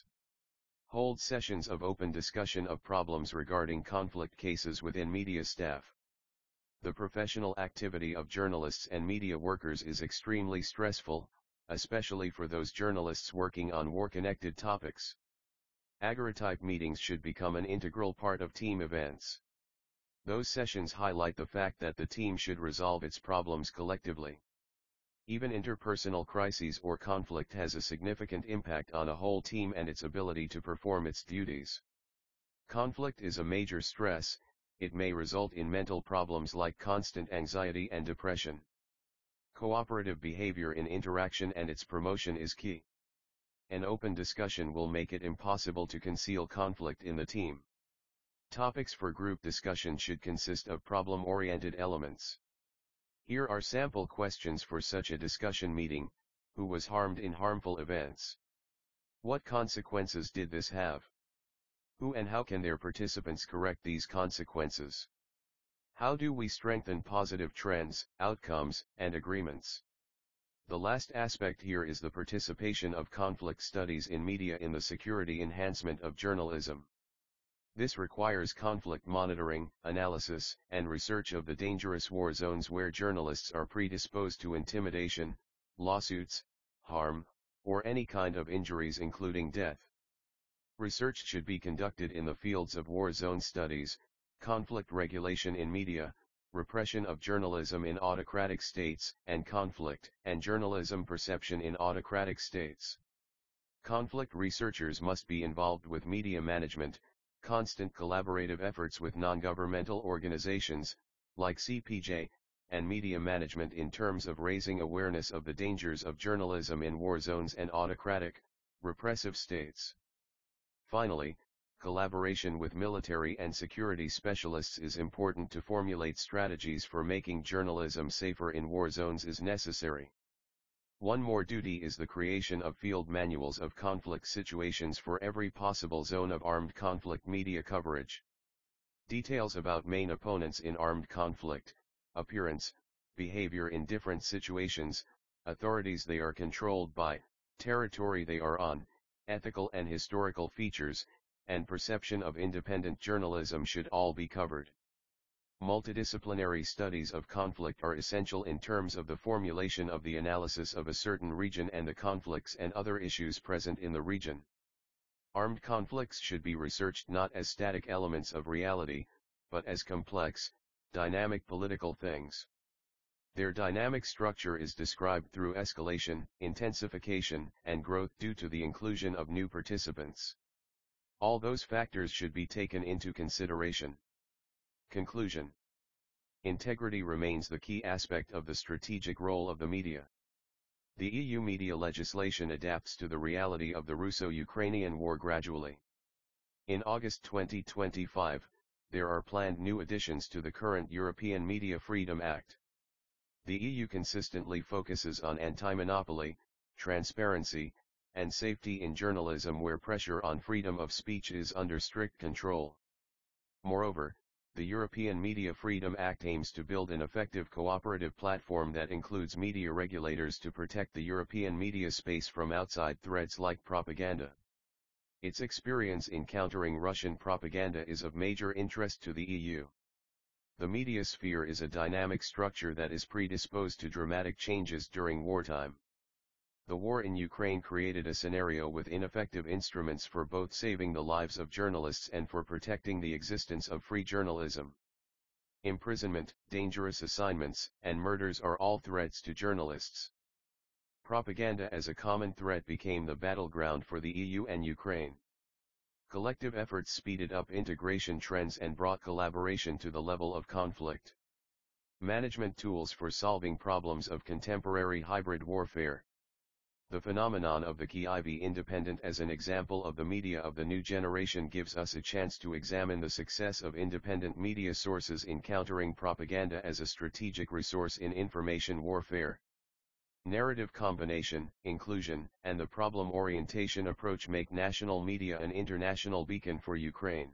Hold sessions of open discussion of problems regarding conflict cases within media staff. The professional activity of journalists and media workers is extremely stressful, especially for those journalists working on war-connected topics. Agoratype meetings should become an integral part of team events. Those sessions highlight the fact that the team should resolve its problems collectively. Even interpersonal crises or conflict has a significant impact on a whole team and its ability to perform its duties. Conflict is a major stress, it may result in mental problems like constant anxiety and depression. Cooperative behavior in interaction and its promotion is key. An open discussion will make it impossible to conceal conflict in the team. Topics for group discussion should consist of problem-oriented elements. Here are sample questions for such a discussion meeting. Who was harmed in harmful events? What consequences did this have? Who and how can their participants correct these consequences? How do we strengthen positive trends, outcomes, and agreements? The last aspect here is the participation of conflict studies in media in the security enhancement of journalism. This requires conflict monitoring, analysis, and research of the dangerous war zones where journalists are predisposed to intimidation, lawsuits, harm, or any kind of injuries including death. Research should be conducted in the fields of war zone studies, conflict regulation in media, repression of journalism in autocratic states, and conflict and journalism perception in autocratic states. Conflict researchers must be involved with media management, constant collaborative efforts with non-governmental organizations, like CPJ, and media management in terms of raising awareness of the dangers of journalism in war zones and autocratic, repressive states. Finally, collaboration with military and security specialists is important to formulate strategies for making journalism safer in war zones is necessary. One more duty is the creation of field manuals of conflict situations for every possible zone of armed conflict media coverage. Details about main opponents in armed conflict, appearance, behavior in different situations, authorities they are controlled by, territory they are on, ethical and historical features, and perception of independent journalism should all be covered. Multidisciplinary studies of conflict are essential in terms of the formulation of the analysis of a certain region and the conflicts and other issues present in the region. Armed conflicts should be researched not as static elements of reality, but as complex, dynamic political things. Their dynamic structure is described through escalation, intensification, and growth due to the inclusion of new participants. All those factors should be taken into consideration. Conclusion. Integrity remains the key aspect of the strategic role of the media. The EU media legislation adapts to the reality of the Russo-Ukrainian war gradually. In August 2025, there are planned new additions to the current European Media Freedom Act. The EU consistently focuses on anti-monopoly, transparency, and safety in journalism where pressure on freedom of speech is under strict control. Moreover, the European Media Freedom Act aims to build an effective cooperative platform that includes media regulators to protect the European media space from outside threats like propaganda. Its experience in countering Russian propaganda is of major interest to the EU. The media sphere is a dynamic structure that is predisposed to dramatic changes during wartime. The war in Ukraine created a scenario with ineffective instruments for both saving the lives of journalists and for protecting the existence of free journalism. Imprisonment, dangerous assignments, and murders are all threats to journalists. Propaganda as a common threat became the battleground for the EU and Ukraine. Collective efforts speeded up integration trends and brought collaboration to the level of conflict. Management tools for solving problems of contemporary hybrid warfare. The phenomenon of the Kyiv Independent as an example of the media of the new generation gives us a chance to examine the success of independent media sources in countering propaganda as a strategic resource in information warfare. Narrative combination, inclusion, and the problem orientation approach make national media an international beacon for Ukraine.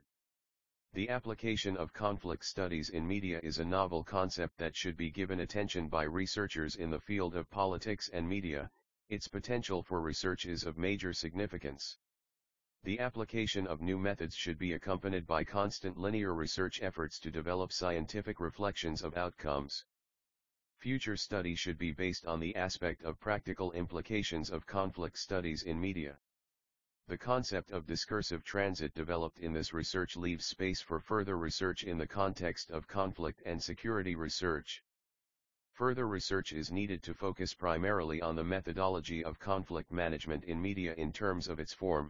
The application of conflict studies in media is a novel concept that should be given attention by researchers in the field of politics and media. Its potential for research is of major significance. The application of new methods should be accompanied by constant linear research efforts to develop scientific reflections of outcomes. Future study should be based on the aspect of practical implications of conflict studies in media. The concept of discursive transit developed in this research leaves space for further research in the context of conflict and security research. Further research is needed to focus primarily on the methodology of conflict management in media in terms of its form.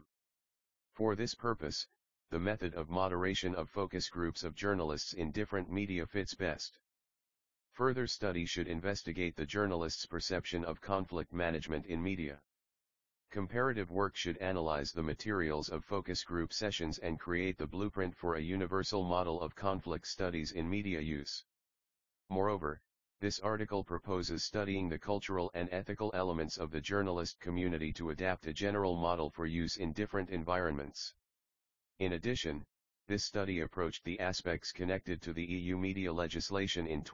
For this purpose, the method of moderation of focus groups of journalists in different media fits best. Further study should investigate the journalist's perception of conflict management in media. Comparative work should analyze the materials of focus group sessions and create the blueprint for a universal model of conflict studies in media use. Moreover, this article proposes studying the cultural and ethical elements of the journalist community to adapt a general model for use in different environments. In addition, this study approached the aspects connected to the EU media legislation in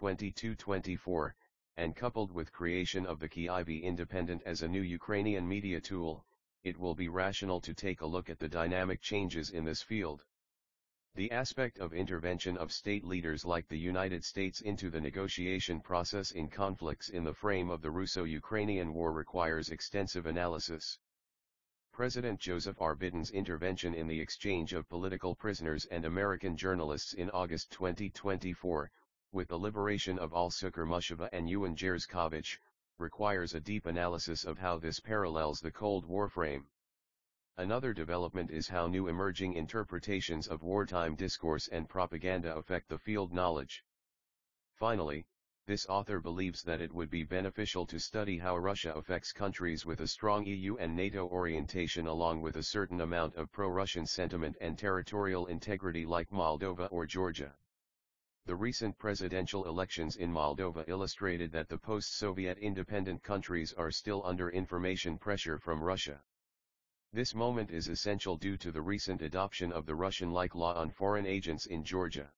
2022-24, and coupled with creation of the Kyiv Independent as a new Ukrainian media tool, it will be rational to take a look at the dynamic changes in this field. The aspect of intervention of state leaders like the United States into the negotiation process in conflicts in the frame of the Russo-Ukrainian War requires extensive analysis. President Joseph R. Biden's intervention in the exchange of political prisoners and American journalists in August 2024, with the liberation of Al-Sukar Mushava and Ewan Jerzkovich, requires a deep analysis of how this parallels the Cold War frame. Another development is how new emerging interpretations of wartime discourse and propaganda affect the field knowledge. Finally, this author believes that it would be beneficial to study how Russia affects countries with a strong EU and NATO orientation along with a certain amount of pro-Russian sentiment and territorial integrity like Moldova or Georgia. The recent presidential elections in Moldova illustrated that the post-Soviet independent countries are still under information pressure from Russia. This moment is essential due to the recent adoption of the Russian-like law on foreign agents in Georgia.